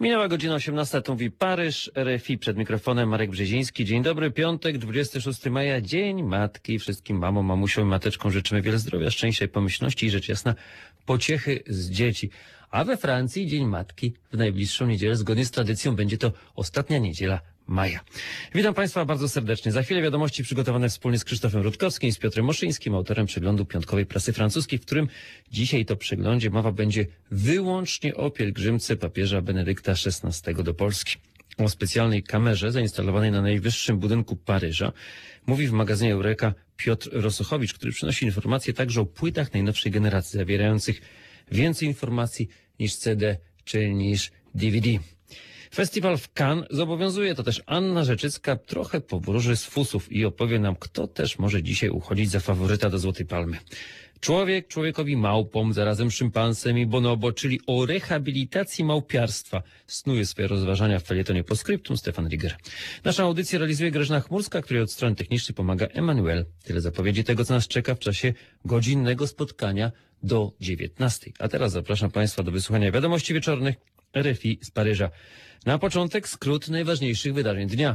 Minęła godzina 18, to mówi Paryż, RFI, przed mikrofonem Marek Brzeziński. Dzień dobry, piątek, 26 maja, Dzień Matki. Wszystkim mamom, mamusiom i mateczkom życzymy wiele zdrowia, szczęścia i pomyślności i rzecz jasna pociechy z dzieci. A we Francji Dzień Matki w najbliższą niedzielę, zgodnie z tradycją, będzie to ostatnia niedziela maja. Witam Państwa bardzo serdecznie. Za chwilę wiadomości przygotowane wspólnie z Krzysztofem Rutkowskim i z Piotrem Moszyńskim, autorem przeglądu piątkowej prasy francuskiej, w którym dzisiaj to przeglądzie mowa będzie wyłącznie o pielgrzymce papieża Benedykta XVI do Polski. O specjalnej kamerze zainstalowanej na najwyższym budynku Paryża mówi w magazynie Eureka Piotr Rosochowicz, który przynosi informacje także o płytach najnowszej generacji, zawierających więcej informacji niż CD czy niż DVD. Festiwal w Cannes zobowiązuje, to też Anna Rzeczycka trochę powróży z fusów i opowie nam, kto też może dzisiaj uchodzić za faworyta do Złotej Palmy. Człowiek człowiekowi małpom, zarazem szympansem i bonobo, czyli o rehabilitacji małpiarstwa. Snuje swoje rozważania w felietonie Postscriptum Stefan Riger. Naszą audycję realizuje Grażyna Chmurska, której od strony technicznej pomaga Emanuel. Tyle zapowiedzi tego, co nas czeka w czasie godzinnego spotkania do 19. A teraz zapraszam Państwa do wysłuchania wiadomości wieczornych RFI z Paryża. Na początek skrót najważniejszych wydarzeń dnia.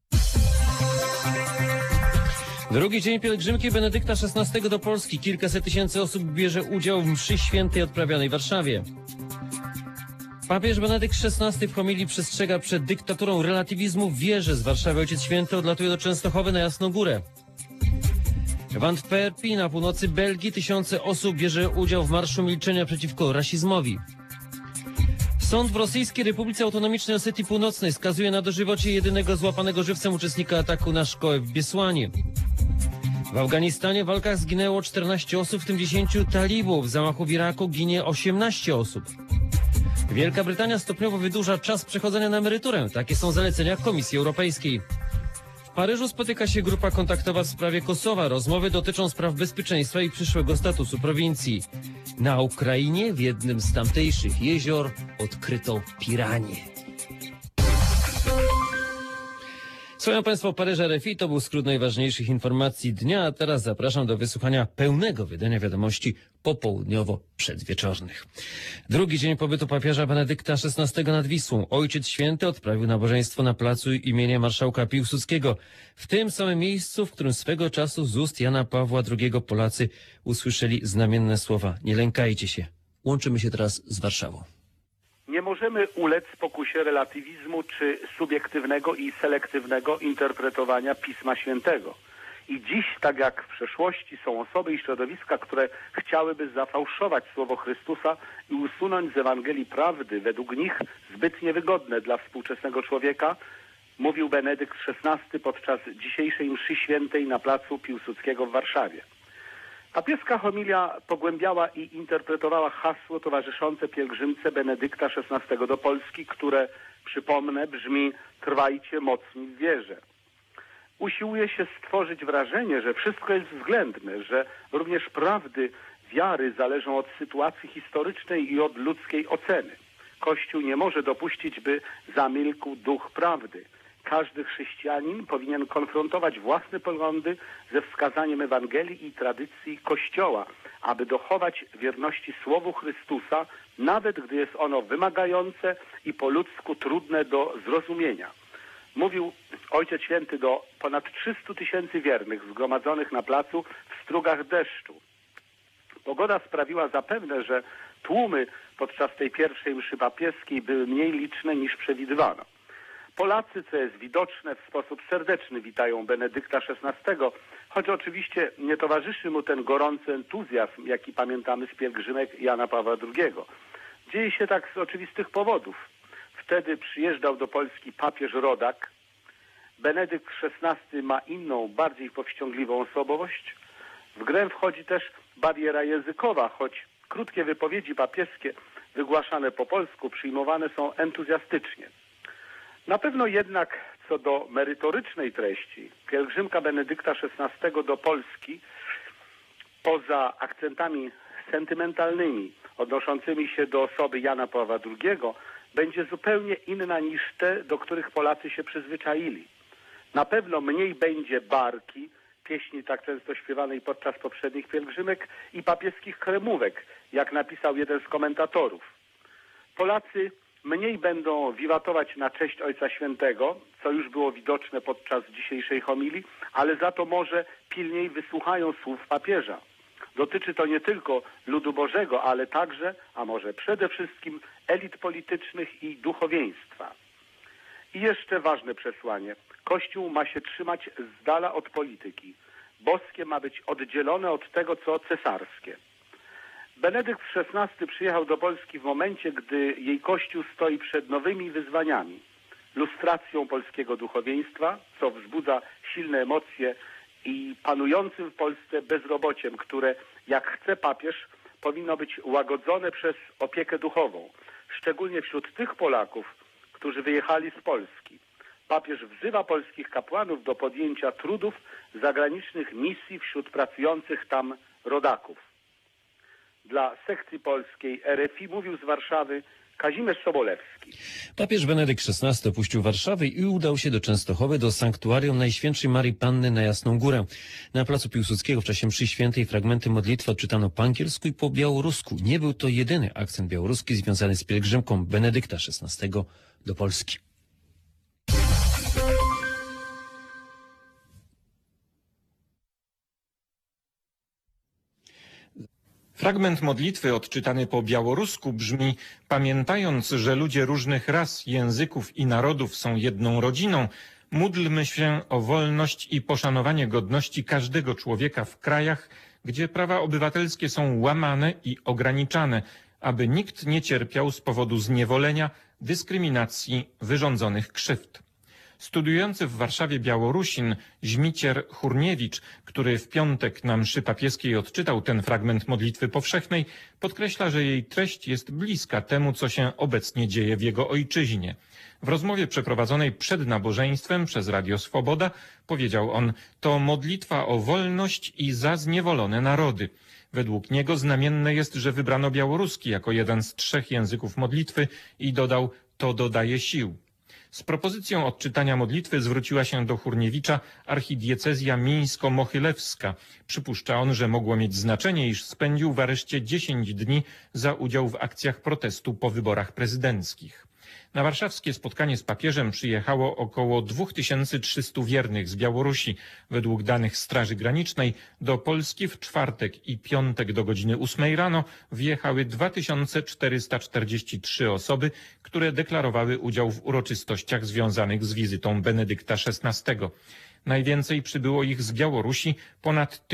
Drugi dzień pielgrzymki Benedykta XVI do Polski. Kilkaset tysięcy osób bierze udział w mszy świętej odprawianej w Warszawie. Papież Benedykt XVI w homilii przestrzega przed dyktaturą relatywizmu w wierze. Z Warszawy Ojciec Święty odlatuje do Częstochowy na Jasną Górę. W Antwerpii na północy Belgii tysiące osób bierze udział w Marszu Milczenia przeciwko rasizmowi. Sąd w Rosyjskiej Republice Autonomicznej Osetii Północnej skazuje na dożywocie jedynego złapanego żywcem uczestnika ataku na szkołę w Biesłanie. W Afganistanie w walkach zginęło 14 osób, w tym 10 talibów. W zamachu w Iraku ginie 18 osób. Wielka Brytania stopniowo wydłuża czas przechodzenia na emeryturę. Takie są zalecenia Komisji Europejskiej. W Paryżu spotyka się grupa kontaktowa w sprawie Kosowa. Rozmowy dotyczą spraw bezpieczeństwa i przyszłego statusu prowincji. Na Ukrainie w jednym z tamtejszych jezior odkryto piranie. Słuchają Państwo Paryża RFI, to był skrót najważniejszych informacji dnia, a teraz zapraszam do wysłuchania pełnego wydania wiadomości popołudniowo-przedwieczornych. Drugi dzień pobytu papieża Benedykta XVI nad Wisłą. Ojciec Święty odprawił nabożeństwo na placu imienia marszałka Piłsudskiego. W tym samym miejscu, w którym swego czasu z ust Jana Pawła II Polacy usłyszeli znamienne słowa: nie lękajcie się. Łączymy się teraz z Warszawą. Nie możemy ulec pokusie relatywizmu czy subiektywnego i selektywnego interpretowania Pisma Świętego. I dziś, tak jak w przeszłości, są osoby i środowiska, które chciałyby zafałszować słowo Chrystusa i usunąć z Ewangelii prawdy, według nich zbyt niewygodne dla współczesnego człowieka, mówił Benedykt XVI podczas dzisiejszej mszy świętej na placu Piłsudskiego w Warszawie. Papieska homilia pogłębiała i interpretowała hasło towarzyszące pielgrzymce Benedykta XVI do Polski, które, przypomnę, brzmi: trwajcie mocni w wierze. Usiłuje się stworzyć wrażenie, że wszystko jest względne, że również prawdy wiary zależą od sytuacji historycznej i od ludzkiej oceny. Kościół nie może dopuścić, by zamilkł duch prawdy. Każdy chrześcijanin powinien konfrontować własne poglądy ze wskazaniem Ewangelii i tradycji Kościoła, aby dochować wierności Słowu Chrystusa, nawet gdy jest ono wymagające i po ludzku trudne do zrozumienia. Mówił Ojciec Święty do ponad 300 tysięcy wiernych zgromadzonych na placu w strugach deszczu. Pogoda sprawiła zapewne, że tłumy podczas tej pierwszej mszy papieskiej były mniej liczne niż przewidywano. Polacy, co jest widoczne, w sposób serdeczny witają Benedykta XVI, choć oczywiście nie towarzyszy mu ten gorący entuzjazm, jaki pamiętamy z pielgrzymek Jana Pawła II. Dzieje się tak z oczywistych powodów. Wtedy przyjeżdżał do Polski papież rodak. Benedykt XVI ma inną, bardziej powściągliwą osobowość. W grę wchodzi też bariera językowa, choć krótkie wypowiedzi papieskie wygłaszane po polsku przyjmowane są entuzjastycznie. Na pewno jednak co do merytorycznej treści pielgrzymka Benedykta XVI do Polski, poza akcentami sentymentalnymi odnoszącymi się do osoby Jana Pawła II, będzie zupełnie inna niż te, do których Polacy się przyzwyczaili. Na pewno mniej będzie barki, pieśni tak często śpiewanej podczas poprzednich pielgrzymek, i papieskich kremówek, jak napisał jeden z komentatorów. Polacy Mniej będą wiwatować na cześć Ojca Świętego, co już było widoczne podczas dzisiejszej homilii, ale za to może pilniej wysłuchają słów papieża. Dotyczy to nie tylko ludu Bożego, ale także, a może przede wszystkim elit politycznych i duchowieństwa. I jeszcze ważne przesłanie. Kościół ma się trzymać z dala od polityki. Boskie ma być oddzielone od tego, co cesarskie. Benedykt XVI przyjechał do Polski w momencie, gdy jej Kościół stoi przed nowymi wyzwaniami. Lustracją polskiego duchowieństwa, co wzbudza silne emocje, i panującym w Polsce bezrobociem, które, jak chce papież, powinno być łagodzone przez opiekę duchową, szczególnie wśród tych Polaków, którzy wyjechali z Polski. Papież wzywa polskich kapłanów do podjęcia trudów zagranicznych misji wśród pracujących tam rodaków. Dla sekcji polskiej RFI mówił z Warszawy Kazimierz Sobolewski. Papież Benedykt XVI opuścił Warszawę i udał się do Częstochowy, do sanktuarium Najświętszej Marii Panny na Jasną Górę. Na placu Piłsudskiego w czasie mszy świętej fragmenty modlitwy odczytano po angielsku i po białorusku. Nie był to jedyny akcent białoruski związany z pielgrzymką Benedykta XVI do Polski. Fragment modlitwy odczytany po białorusku brzmi: pamiętając, że ludzie różnych ras, języków i narodów są jedną rodziną, módlmy się o wolność i poszanowanie godności każdego człowieka w krajach, gdzie prawa obywatelskie są łamane i ograniczane, aby nikt nie cierpiał z powodu zniewolenia, dyskryminacji, wyrządzonych krzywd. Studiujący w Warszawie Białorusin Żmicier Hurniewicz, który w piątek na mszy papieskiej odczytał ten fragment modlitwy powszechnej, podkreśla, że jej treść jest bliska temu, co się obecnie dzieje w jego ojczyźnie. W rozmowie przeprowadzonej przed nabożeństwem przez Radio Swoboda powiedział on: to modlitwa o wolność i za zniewolone narody. Według niego znamienne jest, że wybrano białoruski jako jeden z 3 języków modlitwy i dodał: to dodaje sił. Z propozycją odczytania modlitwy zwróciła się do Hurniewicza archidiecezja mińsko-mochylewska. Przypuszcza on, że mogło mieć znaczenie, iż spędził w areszcie 10 dni za udział w akcjach protestu po wyborach prezydenckich. Na warszawskie spotkanie z papieżem przyjechało około 2300 wiernych z Białorusi. Według danych Straży Granicznej do Polski w czwartek i piątek do godziny 8 rano wjechały 2443 osoby, które deklarowały udział w uroczystościach związanych z wizytą Benedykta XVI. Najwięcej przybyło ich z Białorusi, ponad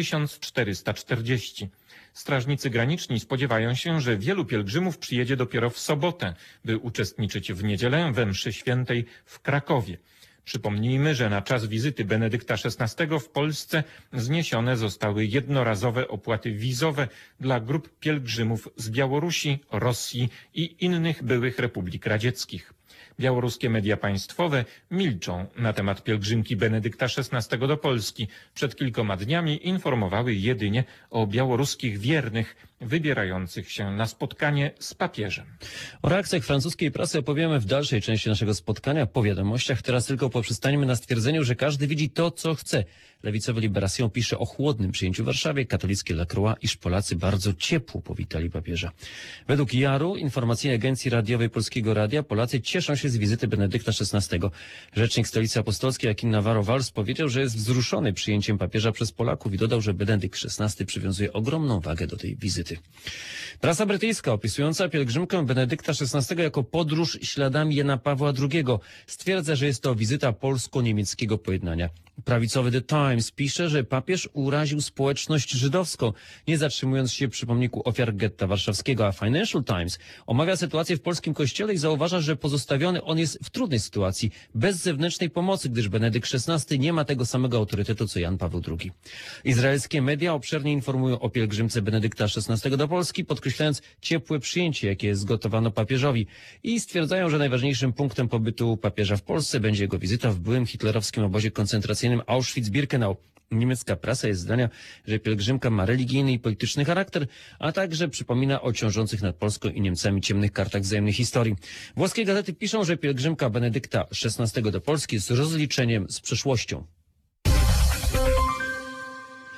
1440. Strażnicy graniczni spodziewają się, że wielu pielgrzymów przyjedzie dopiero w sobotę, by uczestniczyć w niedzielę we mszy świętej w Krakowie. Przypomnijmy, że na czas wizyty Benedykta XVI w Polsce zniesione zostały jednorazowe opłaty wizowe dla grup pielgrzymów z Białorusi, Rosji i innych byłych republik radzieckich. Białoruskie media państwowe milczą na temat pielgrzymki Benedykta XVI do Polski. Przed kilkoma dniami informowały jedynie o białoruskich wiernych wybierających się na spotkanie z papieżem. O reakcjach francuskiej prasy opowiemy w dalszej części naszego spotkania po wiadomościach. Teraz tylko poprzestańmy na stwierdzeniu, że każdy widzi to, co chce. Lewicowy Libération pisze o chłodnym przyjęciu w Warszawie, katolickie La Croix, iż Polacy bardzo ciepło powitali papieża. Według JAR-u, informacyjnej agencji radiowej Polskiego Radia, Polacy cieszą się z wizyty Benedykta XVI. Rzecznik Stolicy Apostolskiej Joachim Navarro-Valls powiedział, że jest wzruszony przyjęciem papieża przez Polaków i dodał, że Benedykt XVI przywiązuje ogromną wagę do tej wizyty. Prasa brytyjska opisująca pielgrzymkę Benedykta XVI jako podróż śladami Jana Pawła II stwierdza, że jest to wizyta polsko-niemieckiego pojednania. Prawicowy The Times pisze, że papież uraził społeczność żydowską, nie zatrzymując się przy pomniku ofiar getta warszawskiego, a Financial Times omawia sytuację w polskim kościele i zauważa, że pozostawiony on jest w trudnej sytuacji, bez zewnętrznej pomocy, gdyż Benedykt XVI nie ma tego samego autorytetu co Jan Paweł II. Izraelskie media obszernie informują o pielgrzymce Benedykta XVI do Polski, podkreślając ciepłe przyjęcie, jakie zgotowano papieżowi, i stwierdzają, że najważniejszym punktem pobytu papieża w Polsce będzie jego wizyta w byłym hitlerowskim obozie koncentracyjnym Auschwitz-Birkenau. Niemiecka prasa jest zdania, że pielgrzymka ma religijny i polityczny charakter, a także przypomina o ciążących nad Polską i Niemcami ciemnych kartach wzajemnej historii. Włoskie gazety piszą, że pielgrzymka Benedykta XVI do Polski jest rozliczeniem z przeszłością.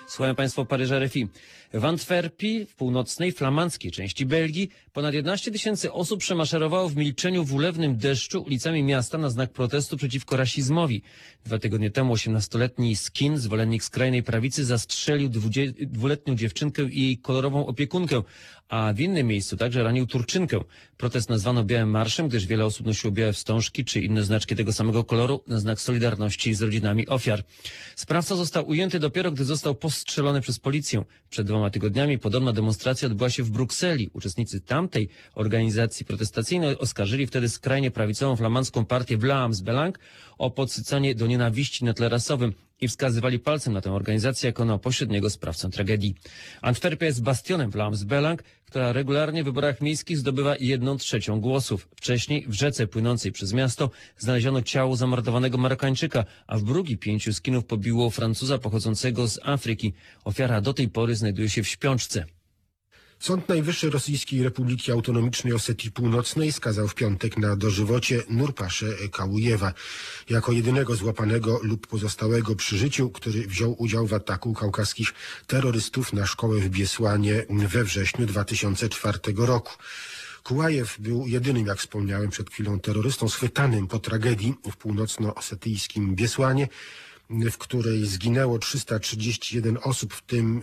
Słuchają Państwo Paryża RFI. W Antwerpii, w północnej, flamandzkiej części Belgii, ponad 11 000 osób przemaszerowało w milczeniu w ulewnym deszczu ulicami miasta na znak protestu przeciwko rasizmowi. 2 tygodnie temu 18-letni Skin, zwolennik skrajnej prawicy, zastrzelił dwuletnią dziewczynkę i jej kolorową opiekunkę, a w innym miejscu także ranił Turczynkę. Protest nazwano Białym Marszem, gdyż wiele osób nosiło białe wstążki czy inne znaczki tego samego koloru na znak solidarności z rodzinami ofiar. Sprawca został ujęty dopiero, gdy został postrzelony przez policję. Przed 2 tygodniami podobna demonstracja odbyła się w Brukseli. Uczestnicy tamtej organizacji protestacyjnej oskarżyli wtedy skrajnie prawicową flamandzką partię Vlaams Belang o podsycanie do nienawiści na tle rasowym i wskazywali palcem na tę organizację jako na pośredniego sprawcę tragedii. Antwerpia jest bastionem Vlaams Belang, która regularnie w wyborach miejskich zdobywa 1/3 głosów. Wcześniej w rzece płynącej przez miasto znaleziono ciało zamordowanego Marokańczyka, a w Brugi 5 Skinów pobiło Francuza pochodzącego z Afryki. Ofiara do tej pory znajduje się w śpiączce. Sąd Najwyższy Rosyjskiej Republiki Autonomicznej Osetii Północnej skazał w piątek na dożywocie Nurpasze Kałujewa jako jedynego złapanego lub pozostałego przy życiu, który wziął udział w ataku kaukaskich terrorystów na szkołę w Biesłanie we wrześniu 2004 roku. Kułajew był jedynym, jak wspomniałem przed chwilą, terrorystą schwytanym po tragedii w północno-osetyjskim Biesłanie, w której zginęło 331 osób, w tym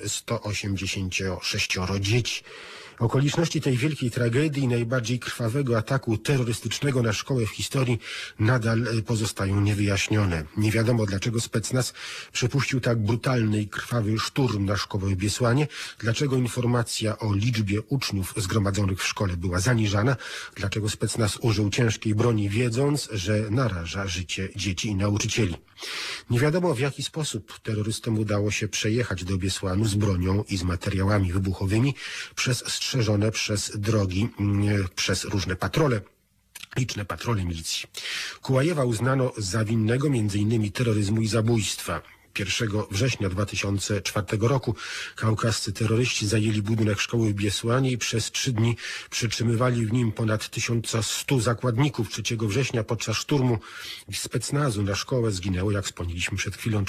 186 dzieci. Okoliczności tej wielkiej tragedii i najbardziej krwawego ataku terrorystycznego na szkołę w historii nadal pozostają niewyjaśnione. Nie wiadomo, dlaczego specnaz przepuścił tak brutalny i krwawy szturm na szkołę w Biesłanie, dlaczego informacja o liczbie uczniów zgromadzonych w szkole była zaniżana, dlaczego specnaz użył ciężkiej broni, wiedząc, że naraża życie dzieci i nauczycieli. Nie wiadomo, w jaki sposób terrorystom udało się przejechać do Biesłanu z bronią i z materiałami wybuchowymi przez strzeżone przez drogi, przez różne patrole. Liczne patrole milicji. Kułajewa uznano za winnego m.in. terroryzmu i zabójstwa. 1 września 2004 roku kaukascy terroryści zajęli budynek szkoły w Biesłanie i przez 3 dni przetrzymywali w nim ponad 1100 zakładników. 3 września podczas szturmu specnazu na szkołę zginęło, jak wspomnieliśmy przed chwilą,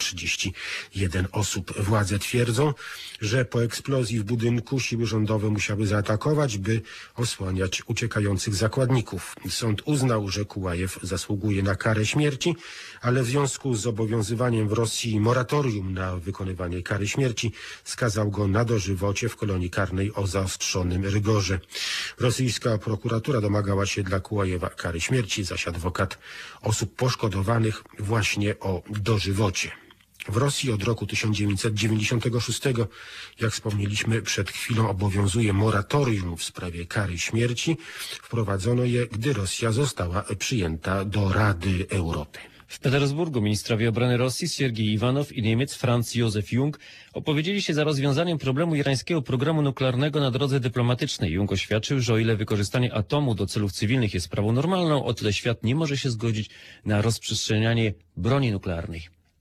331 osób. Władze twierdzą, że po eksplozji w budynku siły rządowe musiały zaatakować, by osłaniać uciekających zakładników. Sąd uznał, że Kułajew zasługuje na karę śmierci, ale w związku z obowiązywaniem w Rosji moratorium na wykonywanie kary śmierci skazał go na dożywocie w kolonii karnej o zaostrzonym rygorze. Rosyjska prokuratura domagała się dla Kułajewa kary śmierci, zaś adwokat osób poszkodowanych właśnie o dożywocie. W Rosji od roku 1996, jak wspomnieliśmy przed chwilą, obowiązuje moratorium w sprawie kary śmierci. Wprowadzono je, gdy Rosja została przyjęta do Rady Europy. W Petersburgu ministrowie obrony Rosji Siergiej Iwanow i Niemiec Franz Józef Jung opowiedzieli się za rozwiązaniem problemu irańskiego programu nuklearnego na drodze dyplomatycznej. Jung oświadczył, że o ile wykorzystanie atomu do celów cywilnych jest sprawą normalną, o tyle świat nie może się zgodzić na rozprzestrzenianie broni nuklearnej.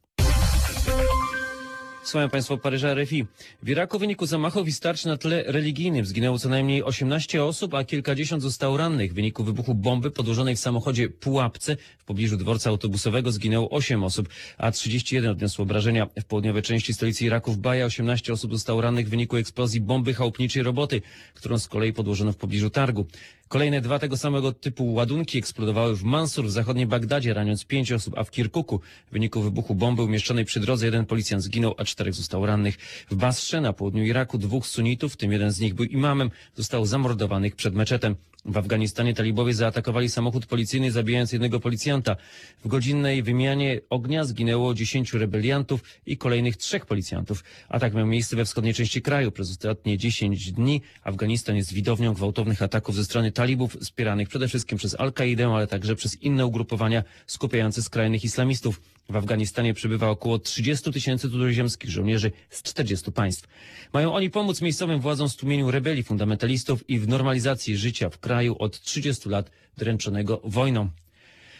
Słuchają Państwo Paryża RFI. W Iraku w wyniku zamachów i starć na tle religijnym zginęło co najmniej 18 osób, a kilkadziesiąt zostało rannych. W wyniku wybuchu bomby podłożonej w samochodzie Pułapce w pobliżu dworca autobusowego zginęło 8 osób, a 31 odniosło obrażenia. W południowej części stolicy Iraku w Baja 18 osób zostało rannych w wyniku eksplozji bomby chałupniczej roboty, którą z kolei podłożono w pobliżu targu. Kolejne 2 tego samego typu ładunki eksplodowały w Mansur w zachodnim Bagdadzie, raniąc 5 osób, a w Kirkuku w wyniku wybuchu bomby umieszczonej przy drodze 1 policjant zginął, a 4 zostało rannych. W Basrze na południu Iraku 2 sunitów, w tym jeden z nich był imamem, zostało zamordowanych przed meczetem. W Afganistanie talibowie zaatakowali samochód policyjny, zabijając 1 policjanta. W godzinnej wymianie ognia zginęło 10 rebeliantów i kolejnych 3 policjantów. Atak miał miejsce we wschodniej części kraju. Przez ostatnie 10 dni Afganistan jest widownią gwałtownych ataków ze strony talibów, wspieranych przede wszystkim przez Al-Kaidę, ale także przez inne ugrupowania skupiające skrajnych islamistów. W Afganistanie przebywa około 30 000 cudzoziemskich żołnierzy z 40 państw. Mają oni pomóc miejscowym władzom w tłumieniu rebelii fundamentalistów i w normalizacji życia w kraju od 30 lat dręczonego wojną.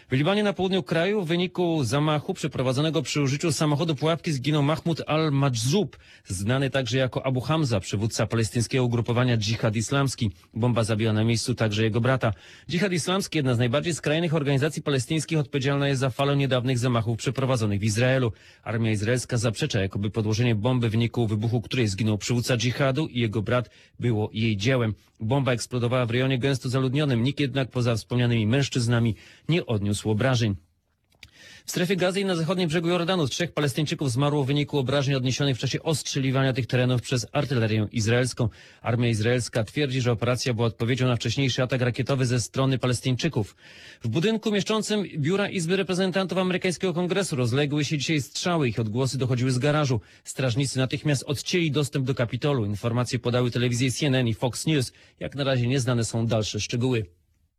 W Libanie na południu kraju w wyniku zamachu przeprowadzonego przy użyciu samochodu pułapki zginął Mahmoud al-Majzoub, znany także jako Abu Hamza, przywódca palestyńskiego ugrupowania Dżihad Islamski. Bomba zabiła na miejscu także jego brata. Dżihad Islamski, jedna z najbardziej skrajnych organizacji palestyńskich, odpowiedzialna jest za falę niedawnych zamachów przeprowadzonych w Izraelu. Armia izraelska zaprzecza, jakoby podłożenie bomby, w wyniku wybuchu której zginął przywódca dżihadu i jego brat, było jej dziełem. Bomba eksplodowała w rejonie gęsto zaludnionym. Nikt jednak poza wspomnianymi mężczyznami nie odniósł obrażeń. W strefie Gazy i na zachodnim brzegu Jordanu 3 Palestyńczyków zmarło w wyniku obrażeń odniesionych w czasie ostrzeliwania tych terenów przez artylerię izraelską. Armia izraelska twierdzi, że operacja była odpowiedzią na wcześniejszy atak rakietowy ze strony Palestyńczyków. W budynku mieszczącym biura Izby Reprezentantów amerykańskiego Kongresu rozległy się dzisiaj strzały. Ich odgłosy dochodziły z garażu. Strażnicy natychmiast odcięli dostęp do Kapitolu. Informacje podały telewizje CNN i Fox News. Jak na razie nieznane są dalsze szczegóły.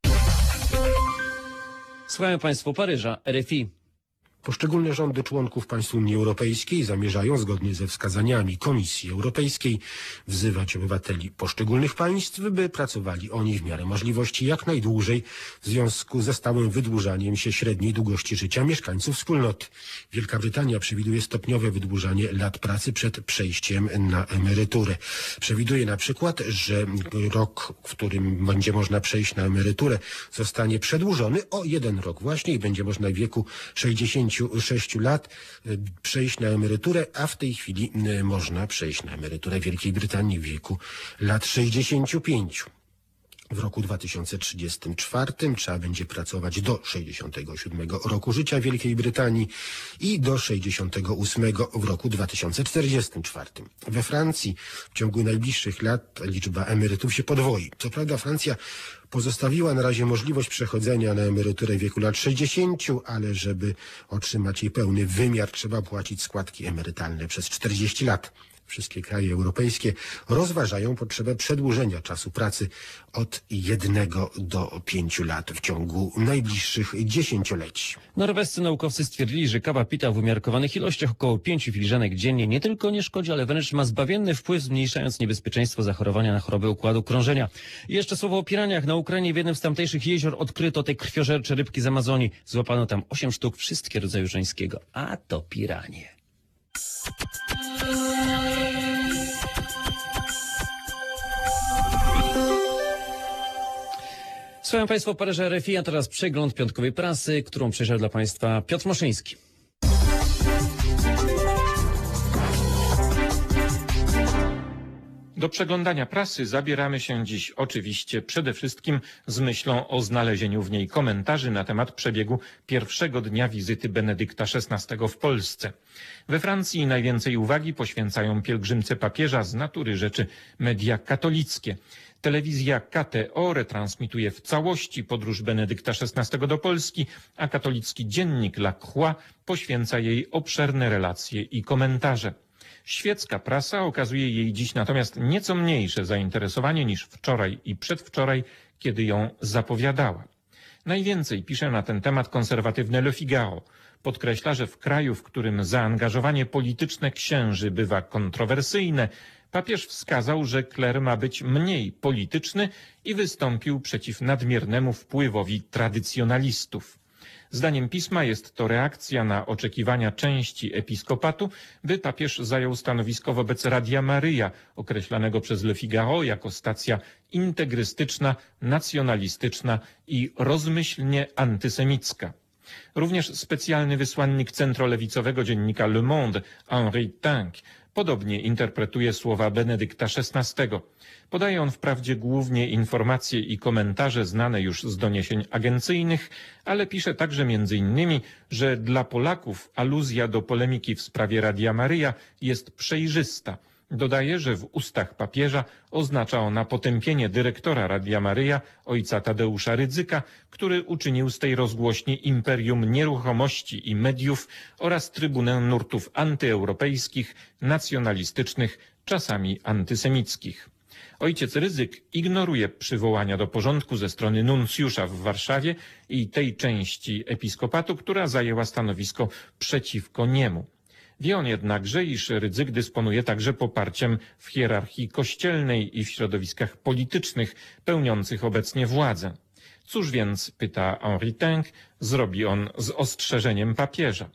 Słuchają Państwo Paryża, RFI. Poszczególne rządy członków państw Unii Europejskiej zamierzają, zgodnie ze wskazaniami Komisji Europejskiej, wzywać obywateli poszczególnych państw, by pracowali oni w miarę możliwości jak najdłużej w związku ze stałym wydłużaniem się średniej długości życia mieszkańców wspólnoty. Wielka Brytania przewiduje stopniowe wydłużanie lat pracy przed przejściem na emeryturę. Przewiduje na przykład, że rok, w którym będzie można przejść na emeryturę, zostanie przedłużony o 1 rok właśnie i będzie można w wieku 66 lat przejść na emeryturę, a w tej chwili można przejść na emeryturę w Wielkiej Brytanii w wieku lat 65. W roku 2034 trzeba będzie pracować do 67 roku życia w Wielkiej Brytanii i do 68 w roku 2044. We Francji w ciągu najbliższych lat liczba emerytów się podwoi. Co prawda Francja pozostawiła na razie możliwość przechodzenia na emeryturę w wieku lat 60, ale żeby otrzymać jej pełny wymiar, trzeba płacić składki emerytalne przez 40 lat. Wszystkie kraje europejskie rozważają potrzebę przedłużenia czasu pracy od 1 do 5 lat w ciągu najbliższych dziesięcioleci. Norwescy naukowcy stwierdzili, że kawa pita w umiarkowanych ilościach około 5 filiżanek dziennie nie tylko nie szkodzi, ale wręcz ma zbawienny wpływ, zmniejszając niebezpieczeństwo zachorowania na choroby układu krążenia. I jeszcze słowo o piraniach. Na Ukrainie w jednym z tamtejszych jezior odkryto te krwiożercze rybki z Amazonii. Złapano tam 8 sztuk, wszystkie rodzaju żeńskiego. A to piranie. Słuchają Państwo Paryża RFI, a teraz przegląd piątkowej prasy, którą przejrzał dla Państwa Piotr Moszyński. Do przeglądania prasy zabieramy się dziś oczywiście przede wszystkim z myślą o znalezieniu w niej komentarzy na temat przebiegu pierwszego dnia wizyty Benedykta XVI w Polsce. We Francji najwięcej uwagi poświęcają pielgrzymce papieża, z natury rzeczy media katolickie. Telewizja KTO retransmituje w całości podróż Benedykta XVI do Polski, a katolicki dziennik La Croix poświęca jej obszerne relacje i komentarze. Świecka prasa okazuje jej dziś natomiast nieco mniejsze zainteresowanie niż wczoraj i przedwczoraj, kiedy ją zapowiadała. Najwięcej pisze na ten temat konserwatywne Le Figaro. Podkreśla, że w kraju, w którym zaangażowanie polityczne księży bywa kontrowersyjne, papież wskazał, że kler ma być mniej polityczny i wystąpił przeciw nadmiernemu wpływowi tradycjonalistów. Zdaniem pisma jest to reakcja na oczekiwania części episkopatu, by papież zajął stanowisko wobec Radia Maryja, określanego przez Le Figaro jako stacja integrystyczna, nacjonalistyczna i rozmyślnie antysemicka. Również specjalny wysłannik centrolewicowego dziennika Le Monde, Henri Tinck, podobnie interpretuje słowa Benedykta XVI. Podaje on wprawdzie głównie informacje i komentarze znane już z doniesień agencyjnych, ale pisze także m.in., że dla Polaków aluzja do polemiki w sprawie Radia Maryja jest przejrzysta. Dodaje, że w ustach papieża oznacza ona potępienie dyrektora Radia Maryja, ojca Tadeusza Rydzyka, który uczynił z tej rozgłośni imperium nieruchomości i mediów oraz trybunę nurtów antyeuropejskich, nacjonalistycznych, czasami antysemickich. Ojciec Rydzyk ignoruje przywołania do porządku ze strony nuncjusza w Warszawie i tej części episkopatu, która zajęła stanowisko przeciwko niemu. Wie on jednakże, iż Rydzyk dysponuje także poparciem w hierarchii kościelnej i w środowiskach politycznych pełniących obecnie władzę. Cóż więc, pyta Henri Tinck, zrobi on z ostrzeżeniem papieża?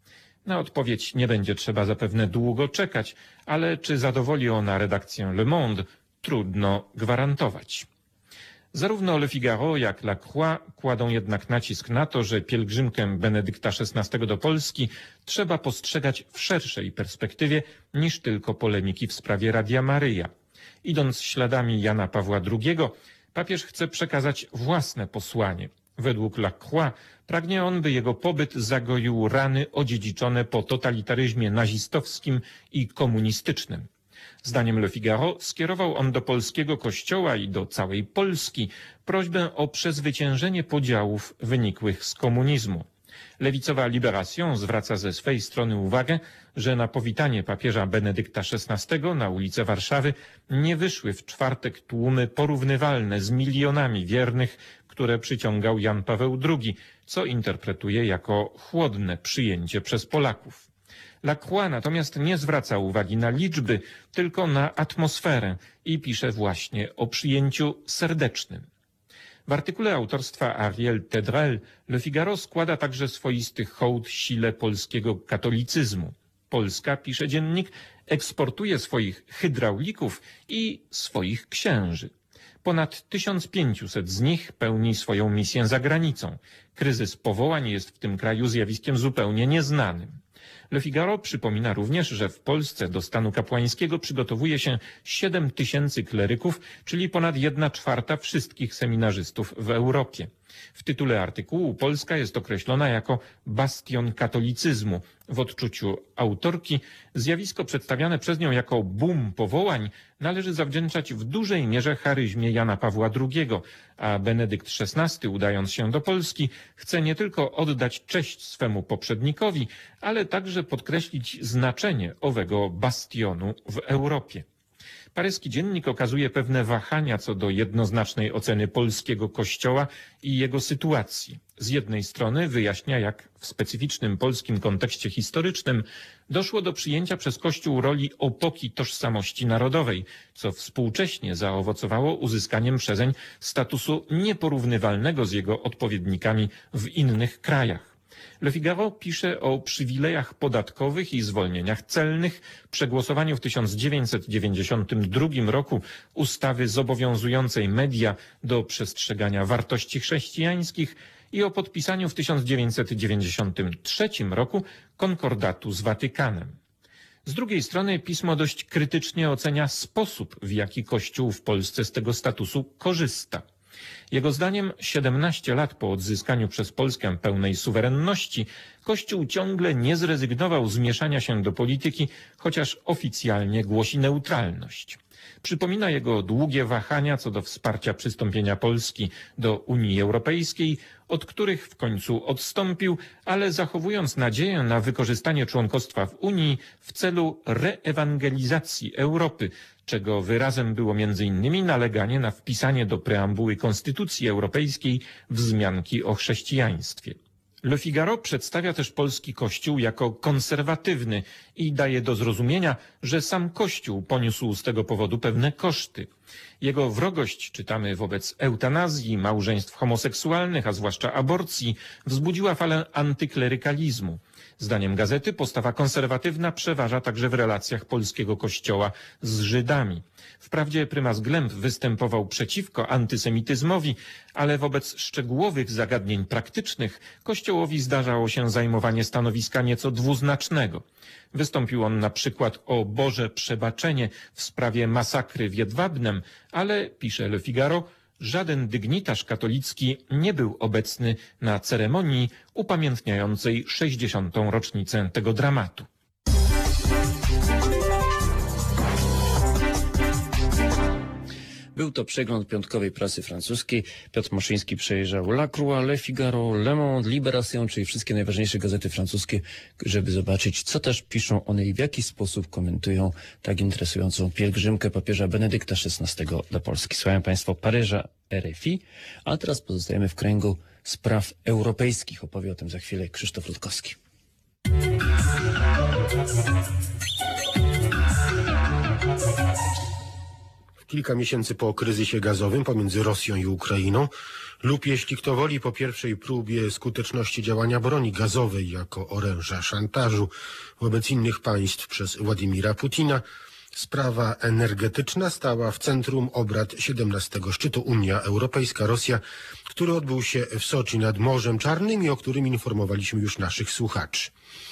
Na odpowiedź nie będzie trzeba zapewne długo czekać, ale czy zadowoli ona redakcję Le Monde, trudno gwarantować. Zarówno Le Figaro, jak La Croix kładą jednak nacisk na to, że pielgrzymkę Benedykta XVI do Polski trzeba postrzegać w szerszej perspektywie niż tylko polemiki w sprawie Radia Maryja. Idąc śladami Jana Pawła II, papież chce przekazać własne posłanie. Według La Croix pragnie on, by jego pobyt zagoił rany odziedziczone po totalitaryzmie nazistowskim i komunistycznym. Zdaniem Le Figaro skierował on do polskiego kościoła i do całej Polski prośbę o przezwyciężenie podziałów wynikłych z komunizmu. Lewicowa Libération zwraca ze swej strony uwagę, że na powitanie papieża Benedykta XVI na ulice Warszawy nie wyszły w czwartek tłumy porównywalne z milionami wiernych, które przyciągał Jan Paweł II, co interpretuje jako chłodne przyjęcie przez Polaków. La Croix natomiast nie zwraca uwagi na liczby, tylko na atmosferę i pisze właśnie o przyjęciu serdecznym. W artykule autorstwa Ariel Tedrel Le Figaro składa także swoisty hołd sile polskiego katolicyzmu. Polska, pisze dziennik, eksportuje swoich hydraulików i swoich księży. Ponad 1500 z nich pełni swoją misję za granicą. Kryzys powołań jest w tym kraju zjawiskiem zupełnie nieznanym. Le Figaro przypomina również, że w Polsce do stanu kapłańskiego przygotowuje się 7 000 kleryków, czyli ponad 1/4 wszystkich seminarzystów w Europie. W tytule artykułu Polska jest określona jako bastion katolicyzmu. W odczuciu autorki zjawisko przedstawiane przez nią jako boom powołań należy zawdzięczać w dużej mierze charyzmie Jana Pawła II, a Benedykt XVI, udając się do Polski, chce nie tylko oddać cześć swemu poprzednikowi, ale także podkreślić znaczenie owego bastionu w Europie. Paryski dziennik okazuje pewne wahania co do jednoznacznej oceny polskiego kościoła i jego sytuacji. Z jednej strony wyjaśnia, jak w specyficznym polskim kontekście historycznym doszło do przyjęcia przez Kościół roli opoki tożsamości narodowej, co współcześnie zaowocowało uzyskaniem przezeń statusu nieporównywalnego z jego odpowiednikami w innych krajach. Le Figaro pisze o przywilejach podatkowych i zwolnieniach celnych, przegłosowaniu w 1992 roku ustawy zobowiązującej media do przestrzegania wartości chrześcijańskich i o podpisaniu w 1993 roku konkordatu z Watykanem. Z drugiej strony pismo dość krytycznie ocenia sposób, w jaki Kościół w Polsce z tego statusu korzysta. Jego zdaniem 17 lat po odzyskaniu przez Polskę pełnej suwerenności Kościół ciągle nie zrezygnował z mieszania się do polityki, chociaż oficjalnie głosi neutralność. Przypomina jego długie wahania co do wsparcia przystąpienia Polski do Unii Europejskiej, od których w końcu odstąpił, ale zachowując nadzieję na wykorzystanie członkostwa w Unii w celu reewangelizacji Europy, czego wyrazem było m.in. naleganie na wpisanie do preambuły Konstytucji Europejskiej wzmianki o chrześcijaństwie. Le Figaro przedstawia też polski Kościół jako konserwatywny i daje do zrozumienia, że sam Kościół poniósł z tego powodu pewne koszty. Jego wrogość, czytamy, wobec eutanazji, małżeństw homoseksualnych, a zwłaszcza aborcji, wzbudziła falę antyklerykalizmu. Zdaniem gazety postawa konserwatywna przeważa także w relacjach polskiego Kościoła z Żydami. Wprawdzie prymas Glemp występował przeciwko antysemityzmowi, ale wobec szczegółowych zagadnień praktycznych Kościołowi zdarzało się zajmowanie stanowiska nieco dwuznacznego. Wystąpił on na przykład o Boże przebaczenie w sprawie masakry w Jedwabnem, ale, pisze Le Figaro, żaden dygnitarz katolicki nie był obecny na ceremonii upamiętniającej 60. rocznicę tego dramatu. Był to przegląd piątkowej prasy francuskiej. Piotr Moszyński przejrzał La Croix, Le Figaro, Le Monde, Libération, czyli wszystkie najważniejsze gazety francuskie, żeby zobaczyć, co też piszą one i w jaki sposób komentują tak interesującą pielgrzymkę papieża Benedykta XVI do Polski. Słuchają Państwo Paryża RFI, a teraz pozostajemy w kręgu spraw europejskich. Opowie o tym za chwilę Krzysztof Rutkowski. W kilka miesięcy po kryzysie gazowym pomiędzy Rosją i Ukrainą, lub jeśli kto woli, po pierwszej próbie skuteczności działania broni gazowej jako oręża szantażu wobec innych państw przez Władimira Putina, sprawa energetyczna stała w centrum obrad 17. szczytu Unia Europejska-Rosja, który odbył się w Soczi nad Morzem Czarnym i o którym informowaliśmy już naszych słuchaczy.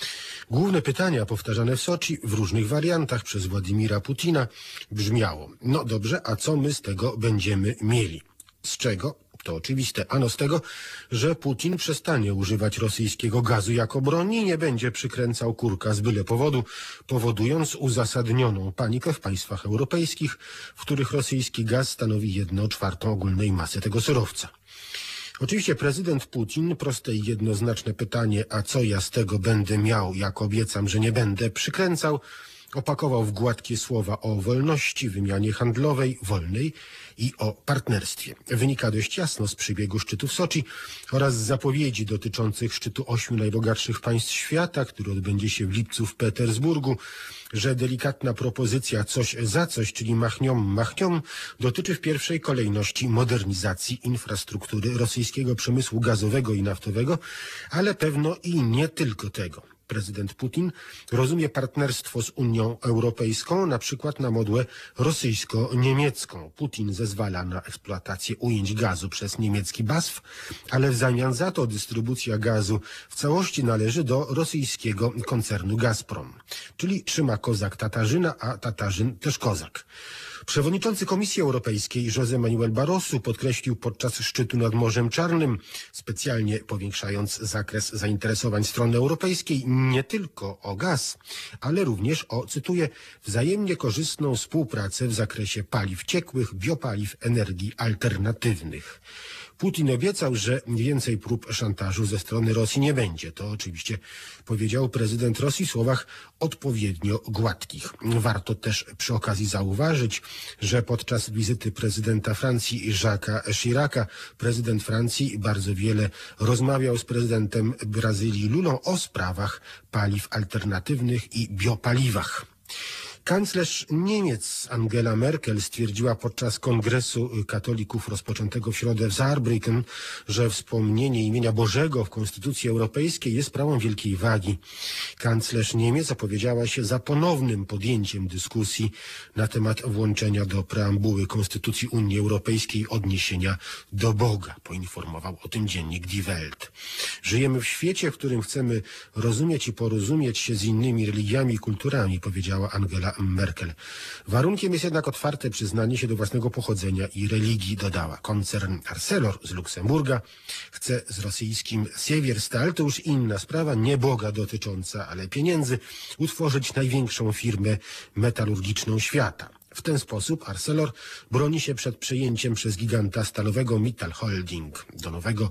Główne pytania powtarzane w Soczi w różnych wariantach przez Władimira Putina brzmiało: no dobrze, a co my z tego będziemy mieli? Z czego? To oczywiste. Ano z tego, że Putin przestanie używać rosyjskiego gazu jako broni i nie będzie przykręcał kurka z byle powodu, powodując uzasadnioną panikę w państwach europejskich, w których rosyjski gaz stanowi 1/4 ogólnej masy tego surowca. Oczywiście prezydent Putin proste i jednoznaczne pytanie: a co ja z tego będę miał, jak obiecam, że nie będę przykręcał, opakował w gładkie słowa o wolności, wymianie handlowej, wolnej i o partnerstwie. Wynika dość jasno z przebiegu szczytu w Soczi oraz z zapowiedzi dotyczących szczytu 8 najbogatszych państw świata, który odbędzie się w lipcu w Petersburgu, że delikatna propozycja coś za coś, czyli machniom, dotyczy w pierwszej kolejności modernizacji infrastruktury rosyjskiego przemysłu gazowego i naftowego, ale pewno i nie tylko tego. Prezydent Putin rozumie partnerstwo z Unią Europejską, na przykład na modłę rosyjsko-niemiecką. Putin zezwala na eksploatację ujęć gazu przez niemiecki BASF, ale w zamian za to dystrybucja gazu w całości należy do rosyjskiego koncernu Gazprom. Czyli trzyma kozak Tatarzyna, a Tatarzyn też kozak. Przewodniczący Komisji Europejskiej José Manuel Barroso podkreślił podczas szczytu nad Morzem Czarnym, specjalnie powiększając zakres zainteresowań strony europejskiej, nie tylko o gaz, ale również o, cytuję, wzajemnie korzystną współpracę w zakresie paliw ciekłych, biopaliw, energii alternatywnych. Putin obiecał, że więcej prób szantażu ze strony Rosji nie będzie. To oczywiście powiedział prezydent Rosji w słowach odpowiednio gładkich. Warto też przy okazji zauważyć, że podczas wizyty prezydenta Francji Jacques'a Chiraca prezydent Francji bardzo wiele rozmawiał z prezydentem Brazylii Lulą o sprawach paliw alternatywnych i biopaliwach. Kanclerz Niemiec Angela Merkel stwierdziła podczas kongresu katolików rozpoczętego w środę w Saarbrücken, że wspomnienie imienia Bożego w Konstytucji Europejskiej jest sprawą wielkiej wagi. Kanclerz Niemiec opowiedziała się za ponownym podjęciem dyskusji na temat włączenia do preambuły Konstytucji Unii Europejskiej odniesienia do Boga. Poinformował o tym dziennik Die Welt. Żyjemy w świecie, w którym chcemy rozumieć i porozumieć się z innymi religiami i kulturami, powiedziała Angela Merkel. Warunkiem jest jednak otwarte przyznanie się do własnego pochodzenia i religii, dodała. Koncern Arcelor z Luksemburga chce z rosyjskim Siewirstal, to już inna sprawa, nie Boga dotycząca, ale pieniędzy, utworzyć największą firmę metalurgiczną świata. W ten sposób Arcelor broni się przed przejęciem przez giganta stalowego Mittal Holding. Do nowego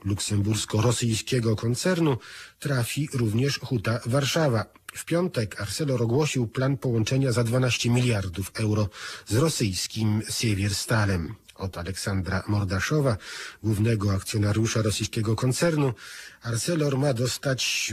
luksembursko-rosyjskiego koncernu trafi również Huta Warszawa. W piątek Arcelor ogłosił plan połączenia za 12 miliardów euro z rosyjskim Siewirstalem. Od Aleksandra Mordaszowa, głównego akcjonariusza rosyjskiego koncernu, Arcelor ma dostać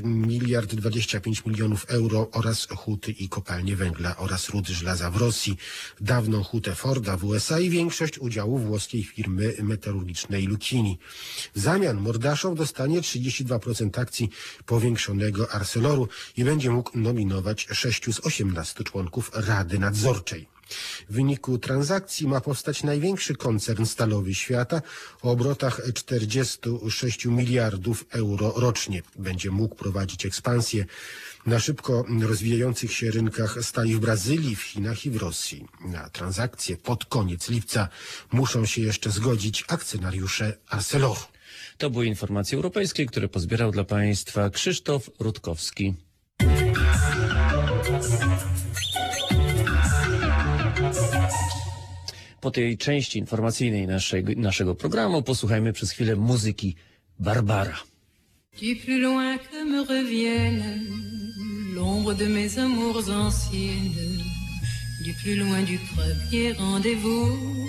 1,025 miliardów euro oraz huty i kopalnie węgla oraz rud żelaza w Rosji, dawną hutę Forda w USA i większość udziału włoskiej firmy metalurgicznej Lucchini. W zamian Mordaszow dostanie 32% akcji powiększonego Arceloru i będzie mógł nominować 6 z 18 członków Rady Nadzorczej. W wyniku transakcji ma powstać największy koncern stalowy świata o obrotach 46 miliardów euro rocznie. Będzie mógł prowadzić ekspansję na szybko rozwijających się rynkach stali w Brazylii, w Chinach i w Rosji. Na transakcję pod koniec lipca muszą się jeszcze zgodzić akcjonariusze Arceloru. To były informacje europejskie, które pozbierał dla Państwa Krzysztof Rutkowski. Po tej części informacyjnej naszego programu posłuchajmy przez chwilę muzyki Barbara. Du plus loin que me revienne l'ombre de mes amours anciennes, du plus loin du premier rendez-vous,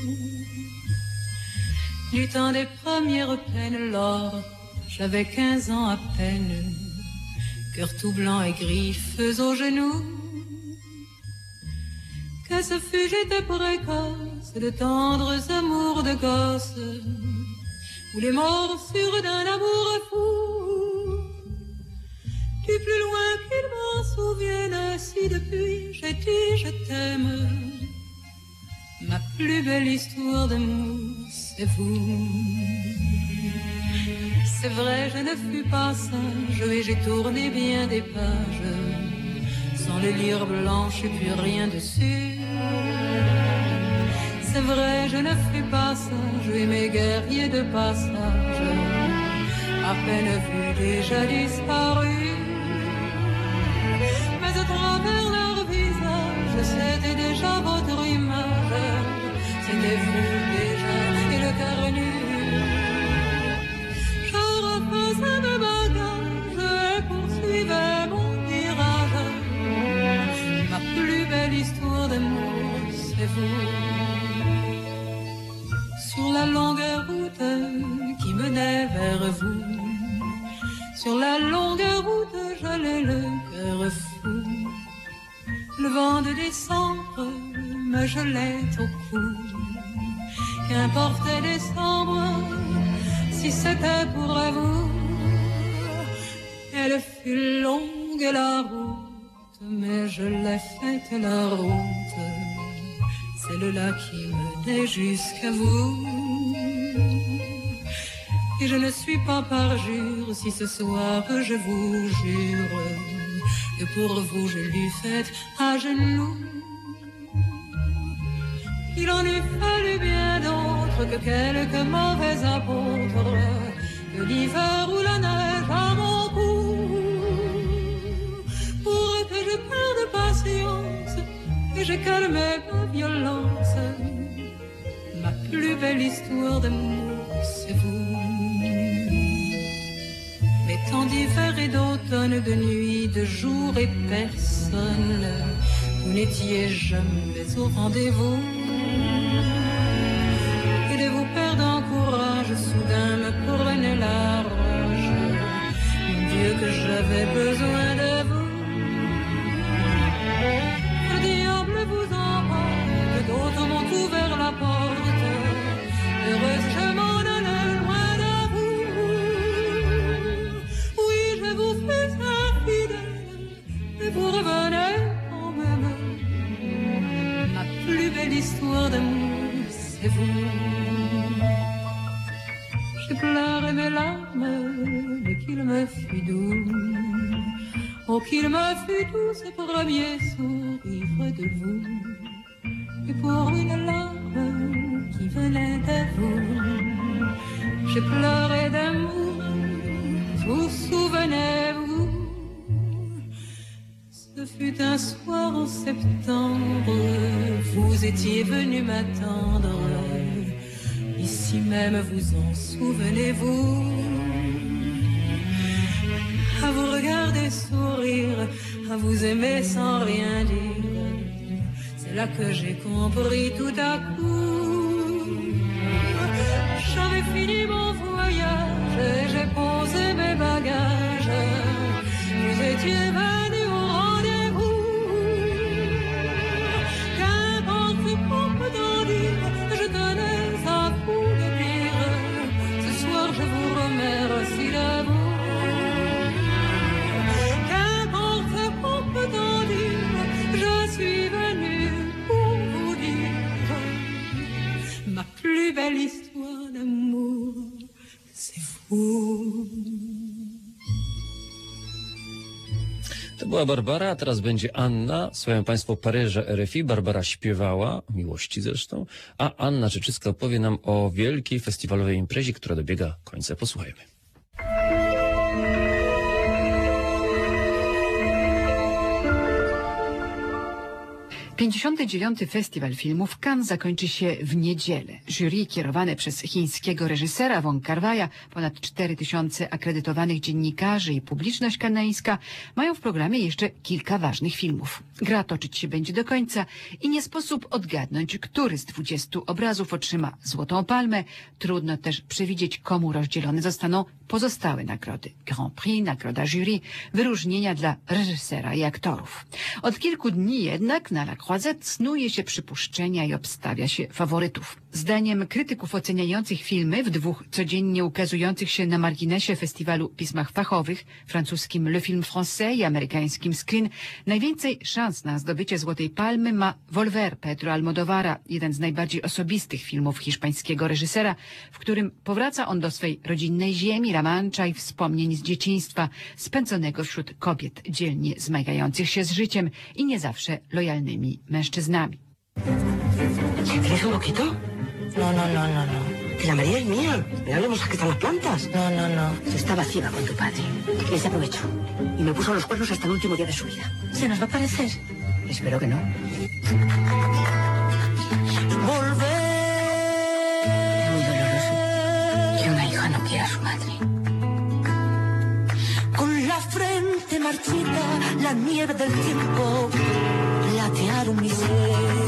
du temps des premières peines, lors j'avais 15 ans à peine, cœur tout blanc et griffes aux genoux. Que ce fut, j'étais précoce, de tendres amours de gosse, ou les morsures d'un amour fou. Du plus loin qu'il m'en souvienne, si depuis j'ai dit je t'aime, ma plus belle histoire d'amour, c'est vous. C'est vrai, je ne fus pas sage et j'ai tourné bien des pages, sans le lire blanche et puis rien dessus. C'est vrai, je ne fus pas sage et mes guerriers de passage, à peine vus déjà disparus. Mais à travers leur visage, c'était déjà votre image, c'était vous déjà et le cœur nu. Je refaisais mes bagages et poursuivais mon virage. Ma plus belle histoire d'amour, c'est vous. Sur la longue route qui menait vers vous, sur la longue route j'allais le cœur fou. Le vent de décembre me gelait au cou. Qu'importe décembre, si c'était pour vous. Elle fut longue la route, mais je l'ai faite la route, celle-là qui menait jusqu'à vous. Et je ne suis pas parjure si ce soir je vous jure que pour vous je l'eus faite à genoux. Il en eût fallu bien d'autres que quelques mauvais apôtres, que l'hiver ou la neige à mon cou, pour que je perde patience et je calme ma violence. Ma plus belle histoire d'amour, c'est vous. Mais tant d'hiver et d'automne, de nuit, de jour et personne, vous n'étiez jamais au rendez-vous. Et de vous perdre en courage, soudain me prenait la rage. Mon Dieu, que j'avais besoin de vous. Le diable vous emporte, d'autres m'ont ouvert la porte. Heureuse, je m'en allais loin de vous. Oui, je vous fais infidèle, et vous revenez quand même. Ma plus belle histoire d'amour, c'est vous. J'ai pleuré mes larmes, mais qu'il me fut doux. Oh, qu'il me fut doux ce premier sourire de vous. Et pour une larme qui venait de vous, j'ai pleuré d'amour, vous souvenez-vous? Ce fut un soir en septembre, vous étiez venu m'attendre. Ici même, vous en souvenez-vous? À vous regarder sourire, à vous aimer sans rien dire, c'est là que j'ai compris tout à coup. J'avais fini mon voyage et j'ai posé mes bagages. Vous étiez venu au rendez-vous. Qu'importe ce qu'on peut en dire, je tenais à vous le dire. Ce soir je vous remercie de vous. Qu'importe ce qu'on peut en dire, je suis venu pour vous dire ma plus belle histoire d'amour, c'est vous. To była Barbara, a teraz będzie Anna. Słuchają Państwo Paryża RFI. Barbara śpiewała, miłości zresztą, a Anna Rzeczycka opowie nam o wielkiej festiwalowej imprezie, która dobiega końca. Posłuchajmy. Pięćdziesiąty Festiwal Filmów Cannes zakończy się w niedzielę. Jury kierowane przez chińskiego reżysera Wong Kar-waja, ponad 4000 akredytowanych dziennikarzy i publiczność kanańska mają w programie jeszcze kilka ważnych filmów. Gra toczyć się będzie do końca i nie sposób odgadnąć, który z 20 obrazów otrzyma Złotą Palmę. Trudno też przewidzieć, komu rozdzielone zostaną pozostałe nagrody. Grand Prix, nagroda jury, wyróżnienia dla reżysera i aktorów. Od kilku dni jednak na La Croisette snuje się przypuszczenia i obstawia się faworytów. Zdaniem krytyków oceniających filmy w 2 codziennie ukazujących się na marginesie festiwalu pismach fachowych, francuskim Le Film Français i amerykańskim Screen, najwięcej szans na zdobycie Złotej Palmy ma Volver Pedro Almodóvara, jeden z najbardziej osobistych filmów hiszpańskiego reżysera, w którym powraca on do swej rodzinnej ziemi, La Mancha i wspomnień z dzieciństwa, spędzonego wśród kobiet dzielnie zmagających się z życiem i nie zawsze lojalnymi mężczyznami. ¿Quieres un poquito? No, no, no, no, no. Que la María es mía. Mira lo hermosas que están las plantas. No, no, no. Se estaba ciega con tu padre. Y se aprovechó. Y me puso los cuernos hasta el último día de su vida. ¿Se nos va a parecer? Espero que no. Volver. Muy doloroso que una hija no quiera a su madre. Con la frente marchita, la nieve del tiempo platearon mi ser.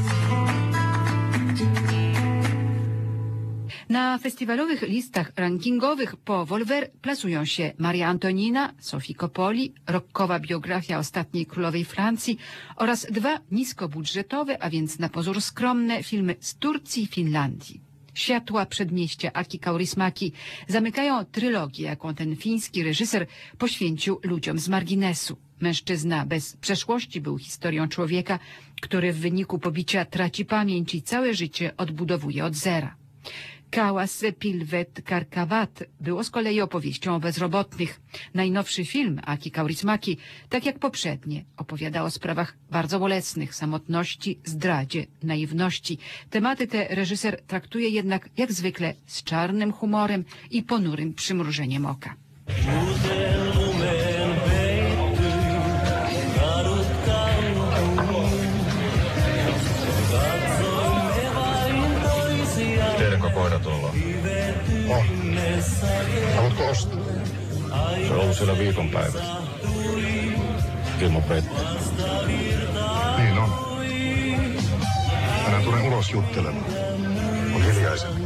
Na festiwalowych listach rankingowych po Volver plasują się Maria Antonina, Sofii Coppoli, rockowa biografia ostatniej królowej Francji oraz 2 niskobudżetowe, a więc na pozór skromne filmy z Turcji i Finlandii. Światła przedmieścia Aki Kaurismäki zamykają trylogię, jaką ten fiński reżyser poświęcił ludziom z marginesu. Mężczyzna bez przeszłości był historią człowieka, który w wyniku pobicia traci pamięć i całe życie odbudowuje od zera. Kałas Pilvet Karkavat było z kolei opowieścią o bezrobotnych. Najnowszy film Aki Kaurismäki, tak jak poprzednie, opowiada o sprawach bardzo bolesnych, samotności, zdradzie, naiwności. Tematy te reżyser traktuje jednak jak zwykle z czarnym humorem i ponurym przymrużeniem oka. Teidänkö koira tuolla on? On. Haluatko ostaa? Se on ollut siellä viikonpäivät. Ilman vettä. Niin on. Tänään tulen ulos juttelemaan. On hiljaisemmin.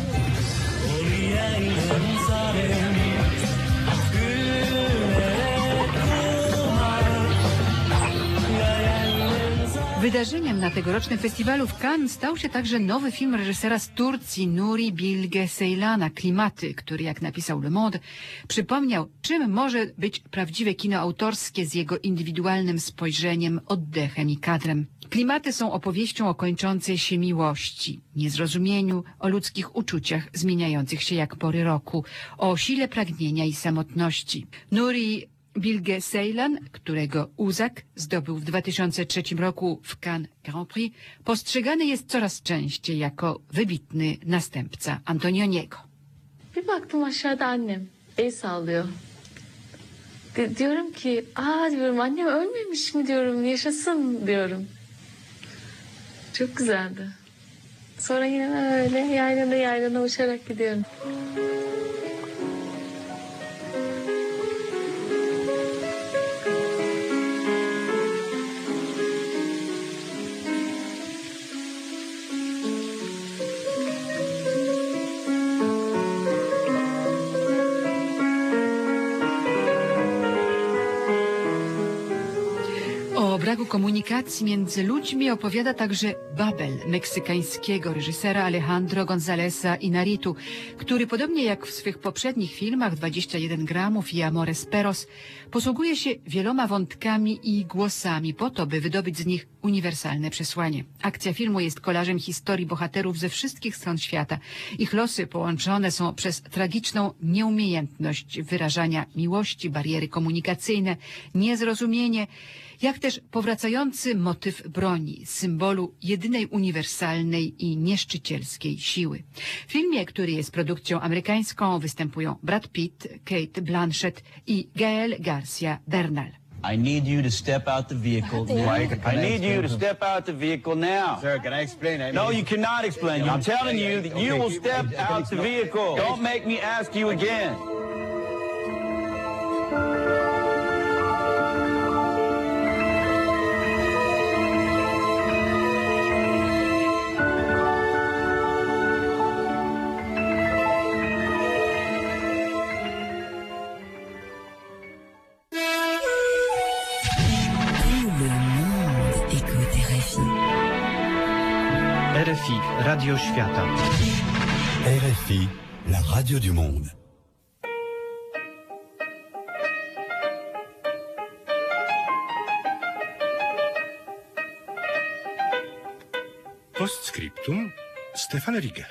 Wydarzeniem na tegorocznym festiwalu w Cannes stał się także nowy film reżysera z Turcji Nuri Bilge Ceylana, Klimaty, który, jak napisał Le Monde, przypomniał, czym może być prawdziwe kino autorskie z jego indywidualnym spojrzeniem, oddechem i kadrem. Klimaty są opowieścią o kończącej się miłości, niezrozumieniu, o ludzkich uczuciach zmieniających się jak pory roku, o sile pragnienia i samotności. Nuri Bilge Ceylan, którego Uzak zdobył w 2003 roku w Cannes Grand Prix, postrzegany jest coraz częściej jako wybitny następca Antonioniego. Bir baktım aşağıda annem el sallıyor. Diyorum ki, diyorum annem ölmemiş mi diyorum, yaşasın diyorum. Çok güzeldi. Sonra yine öyle yaylana uçarak gidiyorum. O braku komunikacji między ludźmi opowiada także Babel meksykańskiego reżysera Alejandro Gonzáleza Iñárritu, który podobnie jak w swych poprzednich filmach 21 gramów i Amores Perros posługuje się wieloma wątkami i głosami po to, by wydobyć z nich uniwersalne przesłanie. Akcja filmu jest kolażem historii bohaterów ze wszystkich stron świata. Ich losy połączone są przez tragiczną nieumiejętność wyrażania miłości, bariery komunikacyjne, niezrozumienie, jak też powracający motyw broni, symbolu jedynej uniwersalnej i nieszczycielskiej siły. W filmie, który jest produkcją amerykańską, występują Brad Pitt, Kate Blanchett i Gael Garcia Bernal. I need you to step out the vehicle now. I need you to step out the vehicle now. Sir, can I explain? No, you cannot explain. I'm telling you that you will step out the vehicle. Don't make me ask you again. RFI, Radio Świata. RFI, la radio du monde. Postscriptum Stefan Rieger.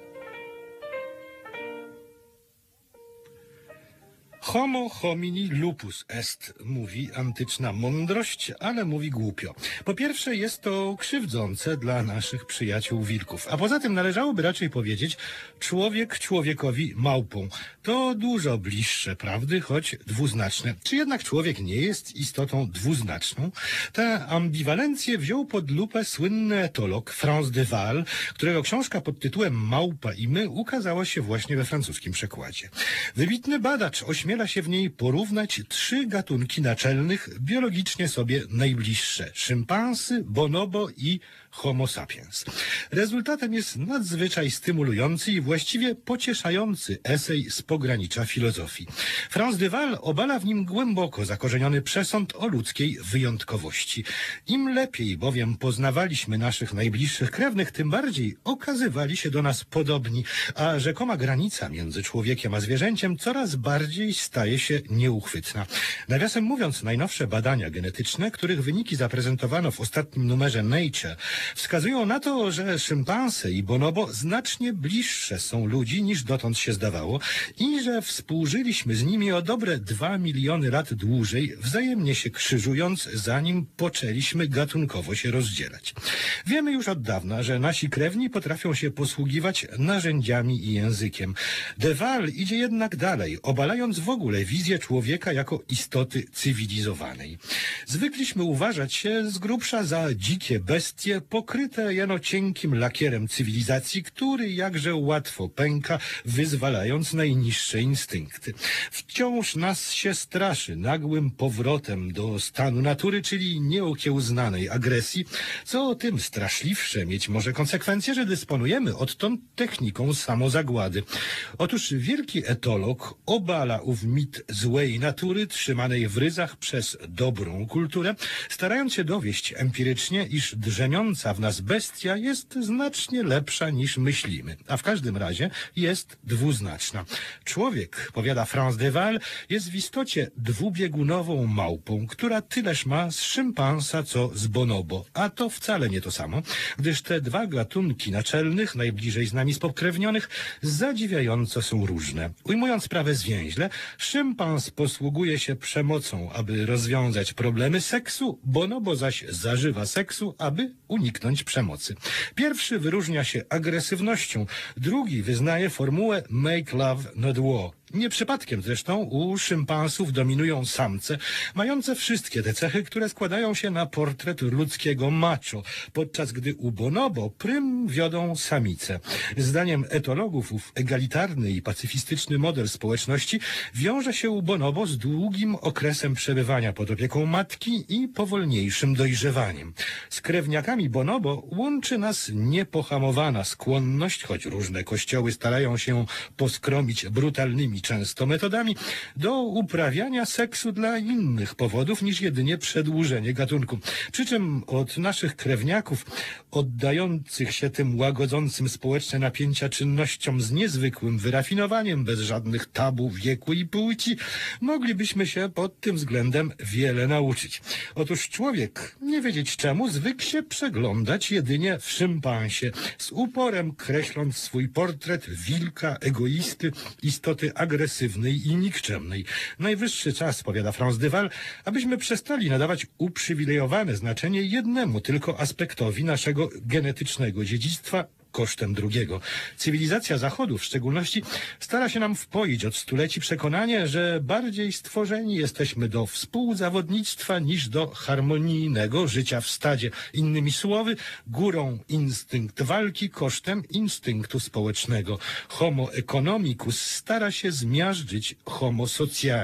Homo homini lupus est, mówi antyczna mądrość, ale mówi głupio. Po pierwsze, jest to krzywdzące dla naszych przyjaciół wilków, a poza tym należałoby raczej powiedzieć człowiek człowiekowi małpą. To dużo bliższe prawdy, choć dwuznaczne. Czy jednak człowiek nie jest istotą dwuznaczną? Tę ambiwalencję wziął pod lupę słynny etolog Frans de Waal, którego książka pod tytułem Małpa i my ukazała się właśnie we francuskim przekładzie. Wybitny badacz ośmiela się w niej porównać 3 gatunki naczelnych, biologicznie sobie najbliższe: szympansy, bonobo i homo sapiens. Rezultatem jest nadzwyczaj stymulujący i właściwie pocieszający esej z pogranicza filozofii. Frans de Waal obala w nim głęboko zakorzeniony przesąd o ludzkiej wyjątkowości. Im lepiej bowiem poznawaliśmy naszych najbliższych krewnych, tym bardziej okazywali się do nas podobni, a rzekoma granica między człowiekiem a zwierzęciem coraz bardziej staje się nieuchwytna. Nawiasem mówiąc, najnowsze badania genetyczne, których wyniki zaprezentowano w ostatnim numerze Nature, wskazują na to, że szympanse i bonobo znacznie bliższe są ludzi niż dotąd się zdawało i że współżyliśmy z nimi o dobre 2 miliony lat dłużej, wzajemnie się krzyżując, zanim poczęliśmy gatunkowo się rozdzielać. Wiemy już od dawna, że nasi krewni potrafią się posługiwać narzędziami i językiem. De Waal idzie jednak dalej, obalając w ogóle wizję człowieka jako istoty cywilizowanej. Zwykliśmy uważać się z grubsza za dzikie bestie, pokryte jeno cienkim lakierem cywilizacji, który jakże łatwo pęka, wyzwalając najniższe instynkty. Wciąż nas się straszy nagłym powrotem do stanu natury, czyli nieokiełznanej agresji, co tym straszliwsze mieć może konsekwencje, że dysponujemy odtąd techniką samozagłady. Otóż wielki etolog obala ów mit złej natury, trzymanej w ryzach przez dobrą kulturę, starając się dowieść empirycznie, iż drzemiąca w nas bestia jest znacznie lepsza niż myślimy, a w każdym razie jest dwuznaczna. Człowiek, powiada Frans de Waal, jest w istocie dwubiegunową małpą, która tyleż ma z szympansa co z bonobo, a to wcale nie to samo, gdyż te 2 gatunki naczelnych, najbliżej z nami spokrewnionych, zadziwiająco są różne. Ujmując sprawę zwięźle, szympans posługuje się przemocą, aby rozwiązać problemy seksu, bonobo zaś zażywa seksu, aby uniknąć przemocy. Pierwszy wyróżnia się agresywnością, drugi wyznaje formułę make love not war. Nie przypadkiem zresztą u szympansów dominują samce, mające wszystkie te cechy, które składają się na portret ludzkiego macho, podczas gdy u bonobo prym wiodą samice. Zdaniem etologów ów egalitarny i pacyfistyczny model społeczności wiąże się u bonobo z długim okresem przebywania pod opieką matki i powolniejszym dojrzewaniem. Z krewniakami bonobo łączy nas niepohamowana skłonność, choć różne kościoły starają się poskromić brutalnymi często metodami, do uprawiania seksu dla innych powodów niż jedynie przedłużenie gatunku. Przy czym od naszych krewniaków, oddających się tym łagodzącym społeczne napięcia czynnościom z niezwykłym wyrafinowaniem, bez żadnych tabu wieku i płci, moglibyśmy się pod tym względem wiele nauczyć. Otóż człowiek, nie wiedzieć czemu, zwykł się przeglądać jedynie w szympansie, z uporem kreśląc swój portret wilka, egoisty, istoty agresywnej i nikczemnej. Najwyższy czas, powiada Frans de Waal, abyśmy przestali nadawać uprzywilejowane znaczenie jednemu tylko aspektowi naszego genetycznego dziedzictwa kosztem drugiego. Cywilizacja Zachodu w szczególności stara się nam wpoić od stuleci przekonanie, że bardziej stworzeni jesteśmy do współzawodnictwa niż do harmonijnego życia w stadzie. Innymi słowy, górą instynkt walki kosztem instynktu społecznego. Homo economicus stara się zmiażdżyć homo socialis.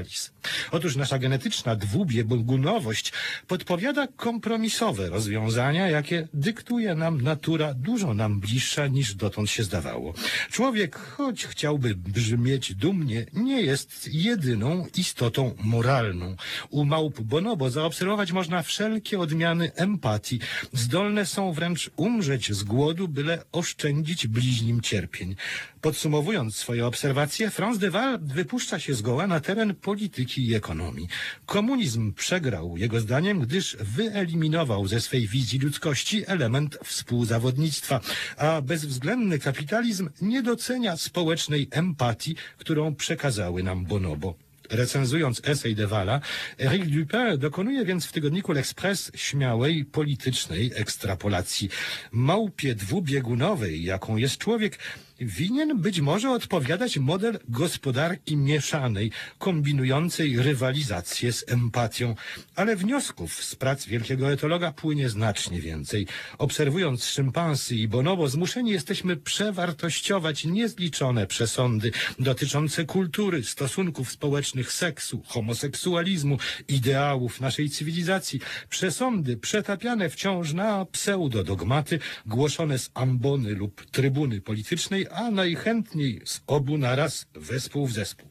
Otóż nasza genetyczna dwubiegunowość podpowiada kompromisowe rozwiązania, jakie dyktuje nam natura dużo nam bliższa niż dotąd się zdawało. Człowiek, choć chciałby brzmieć dumnie, nie jest jedyną istotą moralną. U małp bonobo zaobserwować można wszelkie odmiany empatii. Zdolne są wręcz umrzeć z głodu, byle oszczędzić bliźnim cierpień. Podsumowując swoje obserwacje, Frans de Waal wypuszcza się zgoła na teren polityki i ekonomii. Komunizm przegrał, jego zdaniem, gdyż wyeliminował ze swej wizji ludzkości element współzawodnictwa, a bezwzględny kapitalizm nie docenia społecznej empatii, którą przekazały nam bonobo. Recenzując esej de Waala, Éric Dupin dokonuje więc w tygodniku L'Express śmiałej politycznej ekstrapolacji. Małpie dwubiegunowej, jaką jest człowiek, winien być może odpowiadać model gospodarki mieszanej, kombinującej rywalizację z empatią. Ale wniosków z prac wielkiego etologa płynie znacznie więcej. Obserwując szympansy i bonobo, zmuszeni jesteśmy przewartościować niezliczone przesądy dotyczące kultury, stosunków społecznych, seksu, homoseksualizmu, ideałów naszej cywilizacji. Przesądy przetapiane wciąż na pseudodogmaty, głoszone z ambony lub trybuny politycznej, a najchętniej z obu naraz, wespół w zespół.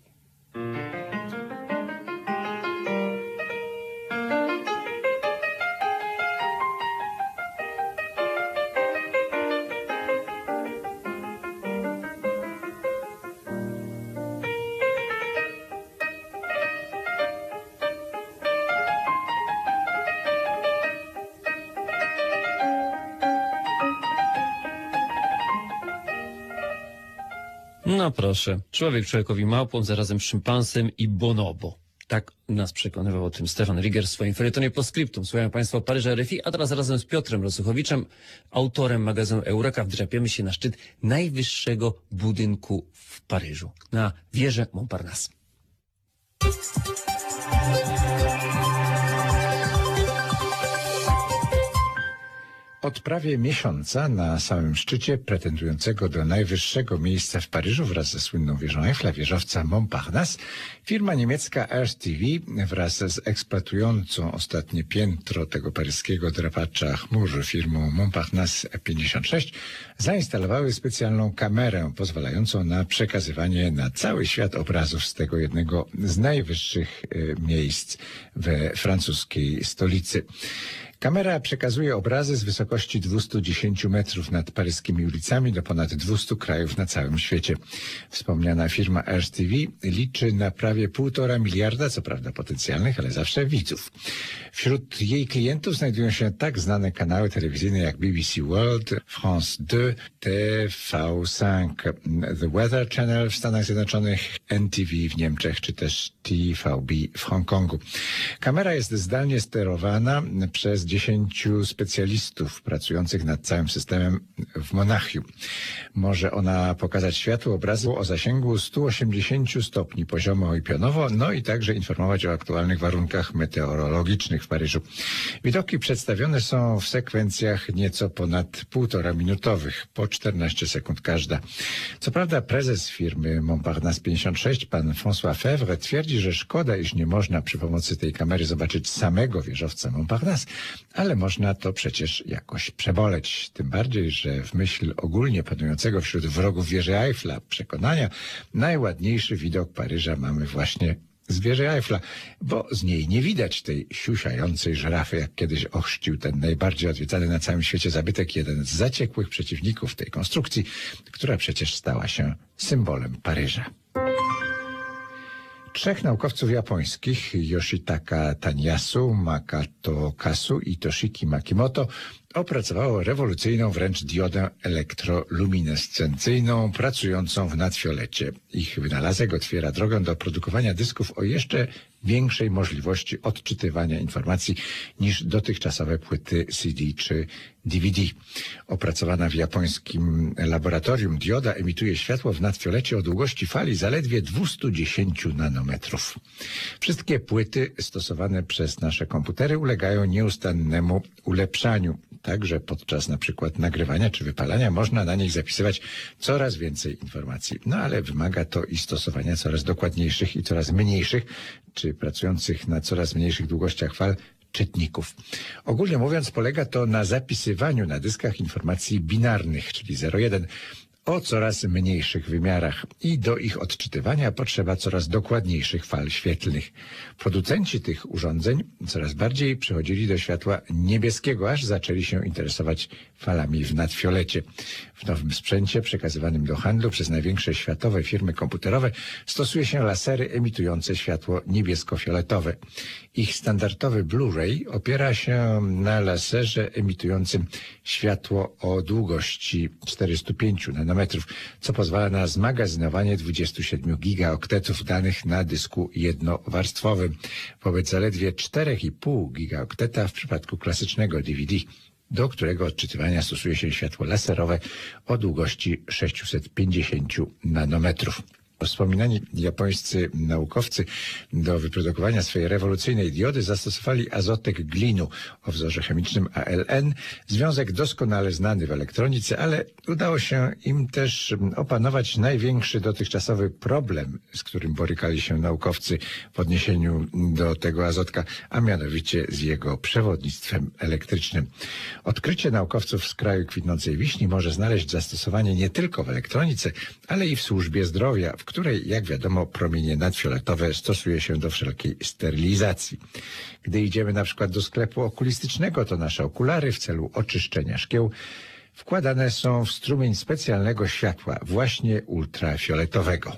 No proszę, człowiek człowiekowi małpą, zarazem szympansem i bonobo. Tak nas przekonywał o tym Stefan Rieger w swoim felietonie Postscriptum. Słuchają Państwo Paryża RFI, a teraz razem z Piotrem Rosuchowiczem, autorem magazynu Eureka, wdrapiamy się na szczyt najwyższego budynku w Paryżu, na wieżę Montparnasse. Od prawie miesiąca na samym szczycie pretendującego do najwyższego miejsca w Paryżu wraz ze słynną wieżą Eiffla, wieżowca Montparnasse, firma niemiecka RTW wraz z eksploatującą ostatnie piętro tego paryskiego drapacza chmur firmą Montparnasse 56 zainstalowały specjalną kamerę pozwalającą na przekazywanie na cały świat obrazów z tego jednego z najwyższych miejsc we francuskiej stolicy. Kamera przekazuje obrazy z wysokości 210 metrów nad paryskimi ulicami do ponad 200 krajów na całym świecie. Wspomniana firma RTW liczy na prawie 1,5 miliarda, co prawda potencjalnych, ale zawsze widzów. Wśród jej klientów znajdują się tak znane kanały telewizyjne jak BBC World, France 2, TV5, The Weather Channel w Stanach Zjednoczonych, NTV w Niemczech czy też TVB w Hongkongu. Kamera jest zdalnie sterowana przez 10 specjalistów pracujących nad całym systemem w Monachium. Może ona pokazać światu obrazy o zasięgu 180 stopni poziomo i pionowo, no i także informować o aktualnych warunkach meteorologicznych w Paryżu. Widoki przedstawione są w sekwencjach nieco ponad 1,5 minutowych, po 14 sekund każda. Co prawda prezes firmy Montparnasse 56, pan François Fèvre, twierdzi, że szkoda, iż nie można przy pomocy tej kamery zobaczyć samego wieżowca Montparnasse, ale można to przecież jakoś przeboleć. Tym bardziej, że w myśl ogólnie panującego wśród wrogów wieży Eiffla przekonania, najładniejszy widok Paryża mamy właśnie z wieży Eiffla, bo z niej nie widać tej siusiającej żyrafy, jak kiedyś ochrzcił ten najbardziej odwiedzany na całym świecie zabytek, jeden z zaciekłych przeciwników tej konstrukcji, która przecież stała się symbolem Paryża. 3 naukowców japońskich, Yoshitaka Taniyasu, Makoto Kasu i Toshiki Makimoto, opracowało rewolucyjną wręcz diodę elektroluminescencyjną pracującą w nadfiolecie. Ich wynalazek otwiera drogę do produkowania dysków o jeszcze większej możliwości odczytywania informacji niż dotychczasowe płyty CD czy DVD. Opracowana w japońskim laboratorium dioda emituje światło w nadfiolecie o długości fali zaledwie 210 nanometrów. Wszystkie płyty stosowane przez nasze komputery ulegają nieustannemu ulepszaniu. tak że podczas na przykład nagrywania czy wypalania można na nich zapisywać coraz więcej informacji. No ale wymaga to i stosowania coraz dokładniejszych i coraz mniejszych, czy pracujących na coraz mniejszych długościach fal czytników. Ogólnie mówiąc, polega to na zapisywaniu na dyskach informacji binarnych, czyli 0,1, o coraz mniejszych wymiarach i do ich odczytywania potrzeba coraz dokładniejszych fal świetlnych. Producenci tych urządzeń coraz bardziej przechodzili do światła niebieskiego, aż zaczęli się interesować falami w nadfiolecie. W nowym sprzęcie przekazywanym do handlu przez największe światowe firmy komputerowe stosuje się lasery emitujące światło niebiesko-fioletowe. Ich standardowy Blu-ray opiera się na laserze emitującym światło o długości 405 nanometrów, co pozwala na zmagazynowanie 27 gigaoktetów danych na dysku jednowarstwowym, wobec zaledwie 4,5 gigaokteta w przypadku klasycznego DVD, do którego odczytywania stosuje się światło laserowe o długości 650 nanometrów. Wspominani japońscy naukowcy do wyprodukowania swojej rewolucyjnej diody zastosowali azotek glinu o wzorze chemicznym ALN, związek doskonale znany w elektronice, ale udało się im też opanować największy dotychczasowy problem, z którym borykali się naukowcy w odniesieniu do tego azotka, a mianowicie z jego przewodnictwem elektrycznym. Odkrycie naukowców z kraju kwitnącej wiśni może znaleźć zastosowanie nie tylko w elektronice, ale i w służbie zdrowia, w której, jak wiadomo, promienie nadfioletowe stosuje się do wszelkiej sterylizacji. Gdy idziemy na przykład do sklepu okulistycznego, to nasze okulary w celu oczyszczenia szkieł wkładane są w strumień specjalnego światła, właśnie ultrafioletowego.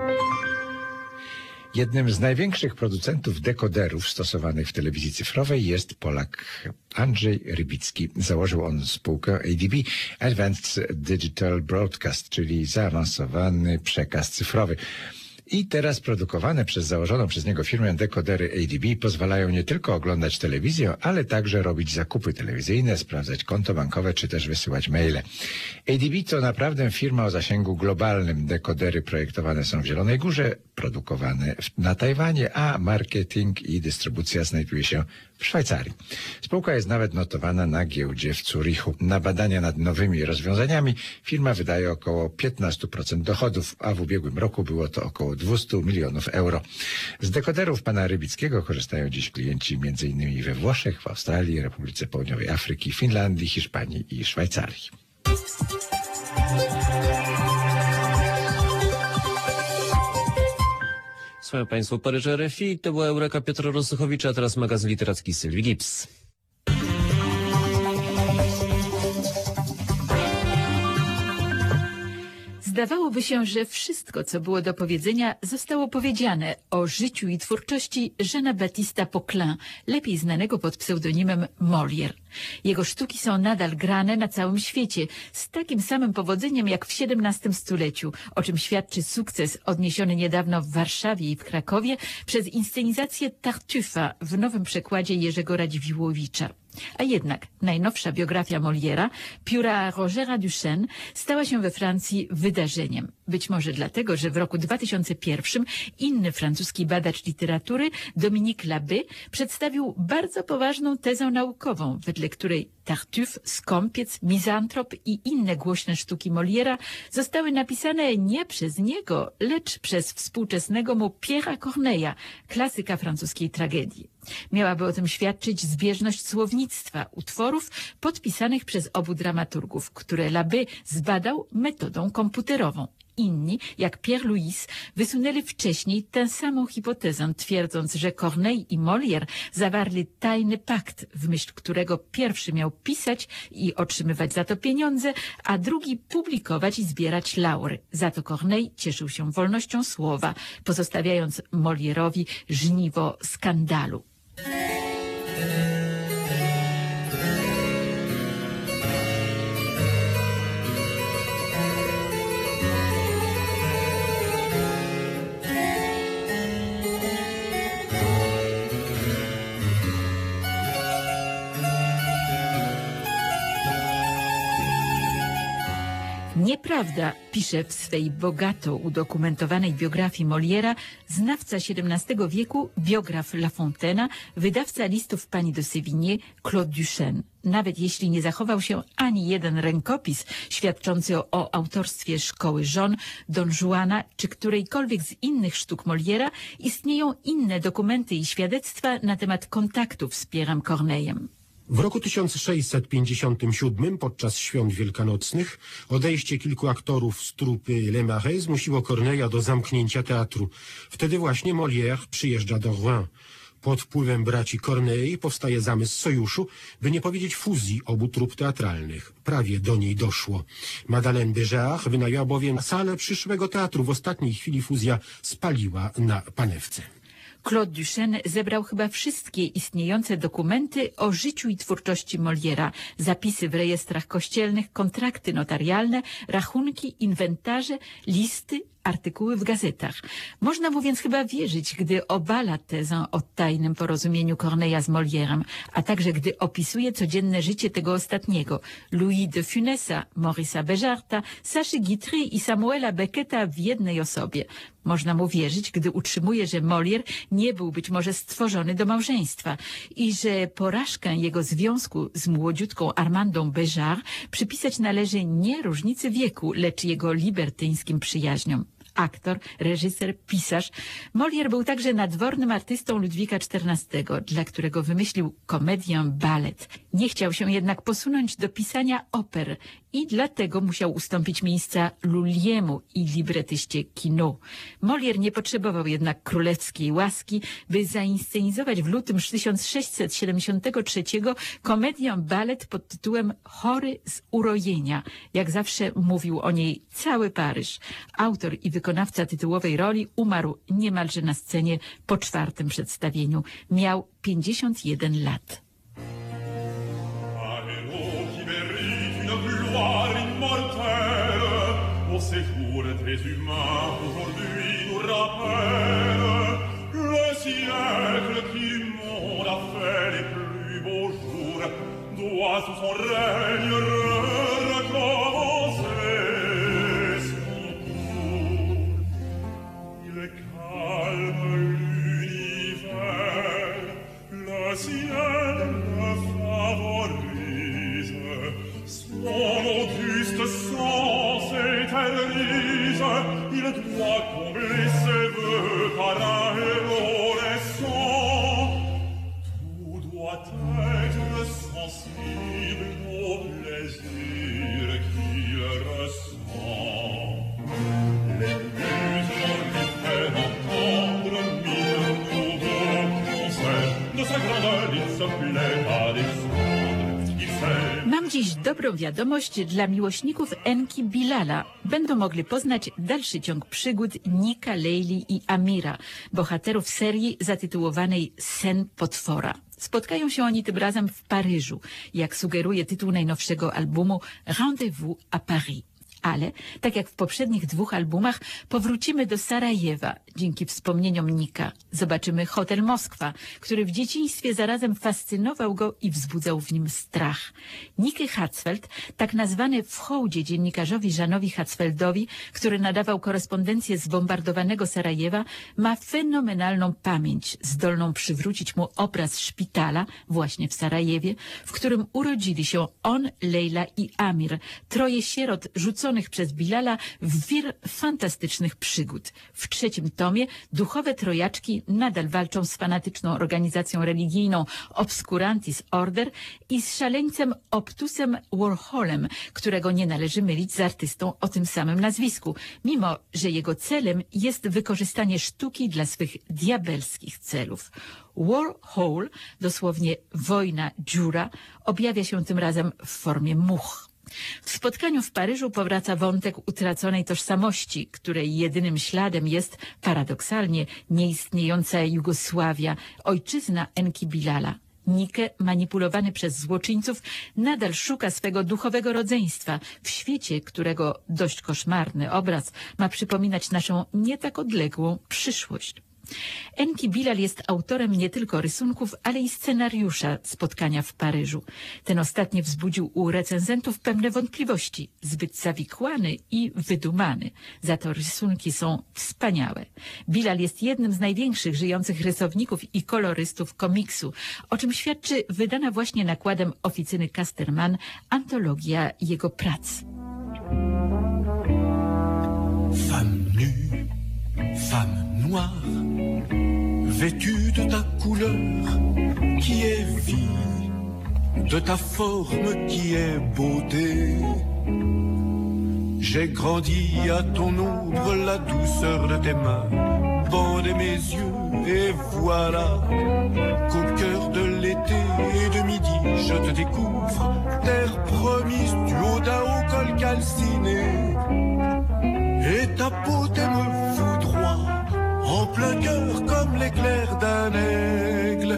Jednym z największych producentów dekoderów stosowanych w telewizji cyfrowej jest Polak Andrzej Rybicki. Założył on spółkę ADB, Advanced Digital Broadcast, czyli zaawansowany przekaz cyfrowy. I teraz produkowane przez założoną przez niego firmę dekodery ADB pozwalają nie tylko oglądać telewizję, ale także robić zakupy telewizyjne, sprawdzać konto bankowe czy też wysyłać maile. ADB to naprawdę firma o zasięgu globalnym. Dekodery projektowane są w Zielonej Górze, produkowane na Tajwanie, a marketing i dystrybucja znajduje się w Szwajcarii. Spółka jest nawet notowana na giełdzie w Zurichu. Na badania nad nowymi rozwiązaniami firma wydaje około 15% dochodów, a w ubiegłym roku było to około 200 milionów euro. Z dekoderów pana Rybickiego korzystają dziś klienci m.in. we Włoszech, w Australii, Republice Południowej Afryki, Finlandii, Hiszpanii i Szwajcarii. Słuchaj Państwo, Paryż RFI, to była Eureka Piotra Rosychowicza, a teraz magazyn literacki Sylwii Gibbs. Zdawałoby się, że wszystko, co było do powiedzenia, zostało powiedziane o życiu i twórczości Jeana Baptista Poquelin, lepiej znanego pod pseudonimem Molière. Jego sztuki są nadal grane na całym świecie z takim samym powodzeniem jak w XVII stuleciu, o czym świadczy sukces odniesiony niedawno w Warszawie i w Krakowie przez inscenizację Tartufa w nowym przekładzie Jerzego Radziwiłłowicza. A jednak najnowsza biografia Molièra, pióra Rogera Duchesne, stała się we Francji wydarzeniem. Być może dlatego, że w roku 2001 inny francuski badacz literatury, Dominique Labbé, przedstawił bardzo poważną tezę naukową, wedle której Tartuffe, Skąpiec, Mizantrop i inne głośne sztuki Molièra zostały napisane nie przez niego, lecz przez współczesnego mu Pierre'a Corneille'a, klasyka francuskiej tragedii. Miałaby o tym świadczyć zbieżność słownictwa utworów podpisanych przez obu dramaturgów, które Labbé zbadał metodą komputerową. Inni, jak Pierre Louis, wysunęli wcześniej tę samą hipotezę, twierdząc, że Corneille i Molière zawarli tajny pakt, w myśl którego pierwszy miał pisać i otrzymywać za to pieniądze, a drugi publikować i zbierać laury. Za to Corneille cieszył się wolnością słowa, pozostawiając Molière'owi żniwo skandalu. W Nieprawda, pisze w swej bogato udokumentowanej biografii Moliera znawca XVII wieku, biograf La Fontaine, wydawca listów pani de Sévigné, Claude Duchesne. Nawet jeśli nie zachował się ani jeden rękopis świadczący o autorstwie Szkoły Żon, Don Juana czy którejkolwiek z innych sztuk Moliera, istnieją inne dokumenty i świadectwa na temat kontaktów z Pierrem Corneillem. W roku 1657 podczas świąt wielkanocnych odejście kilku aktorów z trupy Les Marais zmusiło Corneilla do zamknięcia teatru. Wtedy właśnie Molière przyjeżdża do Rouen. Pod wpływem braci Corneille powstaje zamysł sojuszu, by nie powiedzieć fuzji obu trup teatralnych. Prawie do niej doszło. Madeleine Béjart wynajęła bowiem salę przyszłego teatru. W ostatniej chwili fuzja spaliła na panewce. Claude Duchesne zebrał chyba wszystkie istniejące dokumenty o życiu i twórczości Moliera. Zapisy w rejestrach kościelnych, kontrakty notarialne, rachunki, inwentarze, listy, artykuły w gazetach. Można mu więc chyba wierzyć, gdy obala tezę o tajnym porozumieniu Corneilla z Molièrem, a także gdy opisuje codzienne życie tego ostatniego. Louis de Funesa, Maurice'a Béjarta, Saszy Guitry i Samuela Becketa w jednej osobie. Można mu wierzyć, gdy utrzymuje, że Molière nie był być może stworzony do małżeństwa i że porażkę jego związku z młodziutką Armandą Béjart przypisać należy nie różnicy wieku, lecz jego libertyńskim przyjaźniom. Aktor, reżyser, pisarz. Molière był także nadwornym artystą Ludwika XIV, dla którego wymyślił komedię balet. Nie chciał się jednak posunąć do pisania oper i dlatego musiał ustąpić miejsca Lulliemu i libretyście Quinault. Molière nie potrzebował jednak królewskiej łaski, by zainscenizować w lutym 1673 komedię balet pod tytułem Chory z urojenia. Jak zawsze mówił o niej cały Paryż. Autor i wykonawca tytułowej roli umarł niemalże na scenie po 4. przedstawieniu. Miał 51 lat. Au séjour très humain aujourd'hui nous rappelle le siècle qui monde a fait les plus beaux jours doit sous son règne recommencer son cours. Il calme l'univers, le ciel le favorise, son auguste sens s'éternise, il doit combler ses vœux par un héros naissant. Tout doit être sensible au plaisir qu'il ressent. Les muses lui fait entendre mille nouveaux concerts. De sa grandeur il se plaît à descendre. Il sait. Mam dziś dobrą wiadomość dla miłośników Enki Bilala. Będą mogli poznać dalszy ciąg przygód Nika, Leili i Amira, bohaterów serii zatytułowanej Sen potwora. Spotkają się oni tym razem w Paryżu, jak sugeruje tytuł najnowszego albumu Rendez-vous à Paris. Ale, tak jak w poprzednich 2 albumach, powrócimy do Sarajewa dzięki wspomnieniom Nika. Zobaczymy Hotel Moskwa, który w dzieciństwie zarazem fascynował go i wzbudzał w nim strach. Nicky Hatzfeld, tak nazwany w hołdzie dziennikarzowi Jeanowi Hatzfeldowi, który nadawał korespondencję z bombardowanego Sarajewa, ma fenomenalną pamięć, zdolną przywrócić mu obraz szpitala właśnie w Sarajewie, w którym urodzili się on, Leila i Amir, troje sierot rzuconych przez Bilala w wir fantastycznych przygód. W 3. tomie duchowe trojaczki nadal walczą z fanatyczną organizacją religijną Obscurantis Order i z szaleńcem Optusem Warholem, którego nie należy mylić z artystą o tym samym nazwisku, mimo że jego celem jest wykorzystanie sztuki dla swych diabelskich celów. Warhol, dosłownie wojna dziura, objawia się tym razem w formie much. W spotkaniu w Paryżu powraca wątek utraconej tożsamości, której jedynym śladem jest, paradoksalnie, nieistniejąca Jugosławia, ojczyzna Enki Bilala. Nike, manipulowany przez złoczyńców, nadal szuka swego duchowego rodzeństwa w świecie, którego dość koszmarny obraz ma przypominać naszą nie tak odległą przyszłość. Enki Bilal jest autorem nie tylko rysunków, ale i scenariusza spotkania w Paryżu. Ten ostatni wzbudził u recenzentów pewne wątpliwości. Zbyt zawikłany i wydumany. Za to rysunki są wspaniałe. Bilal jest jednym z największych żyjących rysowników i kolorystów komiksu, o czym świadczy wydana właśnie nakładem oficyny Casterman antologia jego prac. Femme nue, femme noire, vêtue de ta couleur qui est vie, de ta forme qui est beauté. J'ai grandi à ton ombre, la douceur de tes mains bandait mes yeux, et voilà qu'au cœur de l'été et de midi, je te découvre, terre promise du haut d'un haut col calciné. Et ta beauté me foudroie en plein cœur comme l'éclair d'un aigle.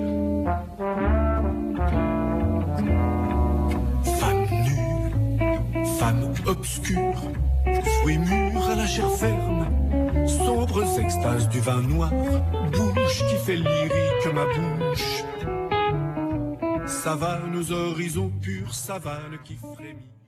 Femme nulle, femme obscure, fruit mûr à la chair ferme, sombres extases du vin noir, bouche qui fait lyrique ma bouche. Savane aux horizons purs, savane qui frémit.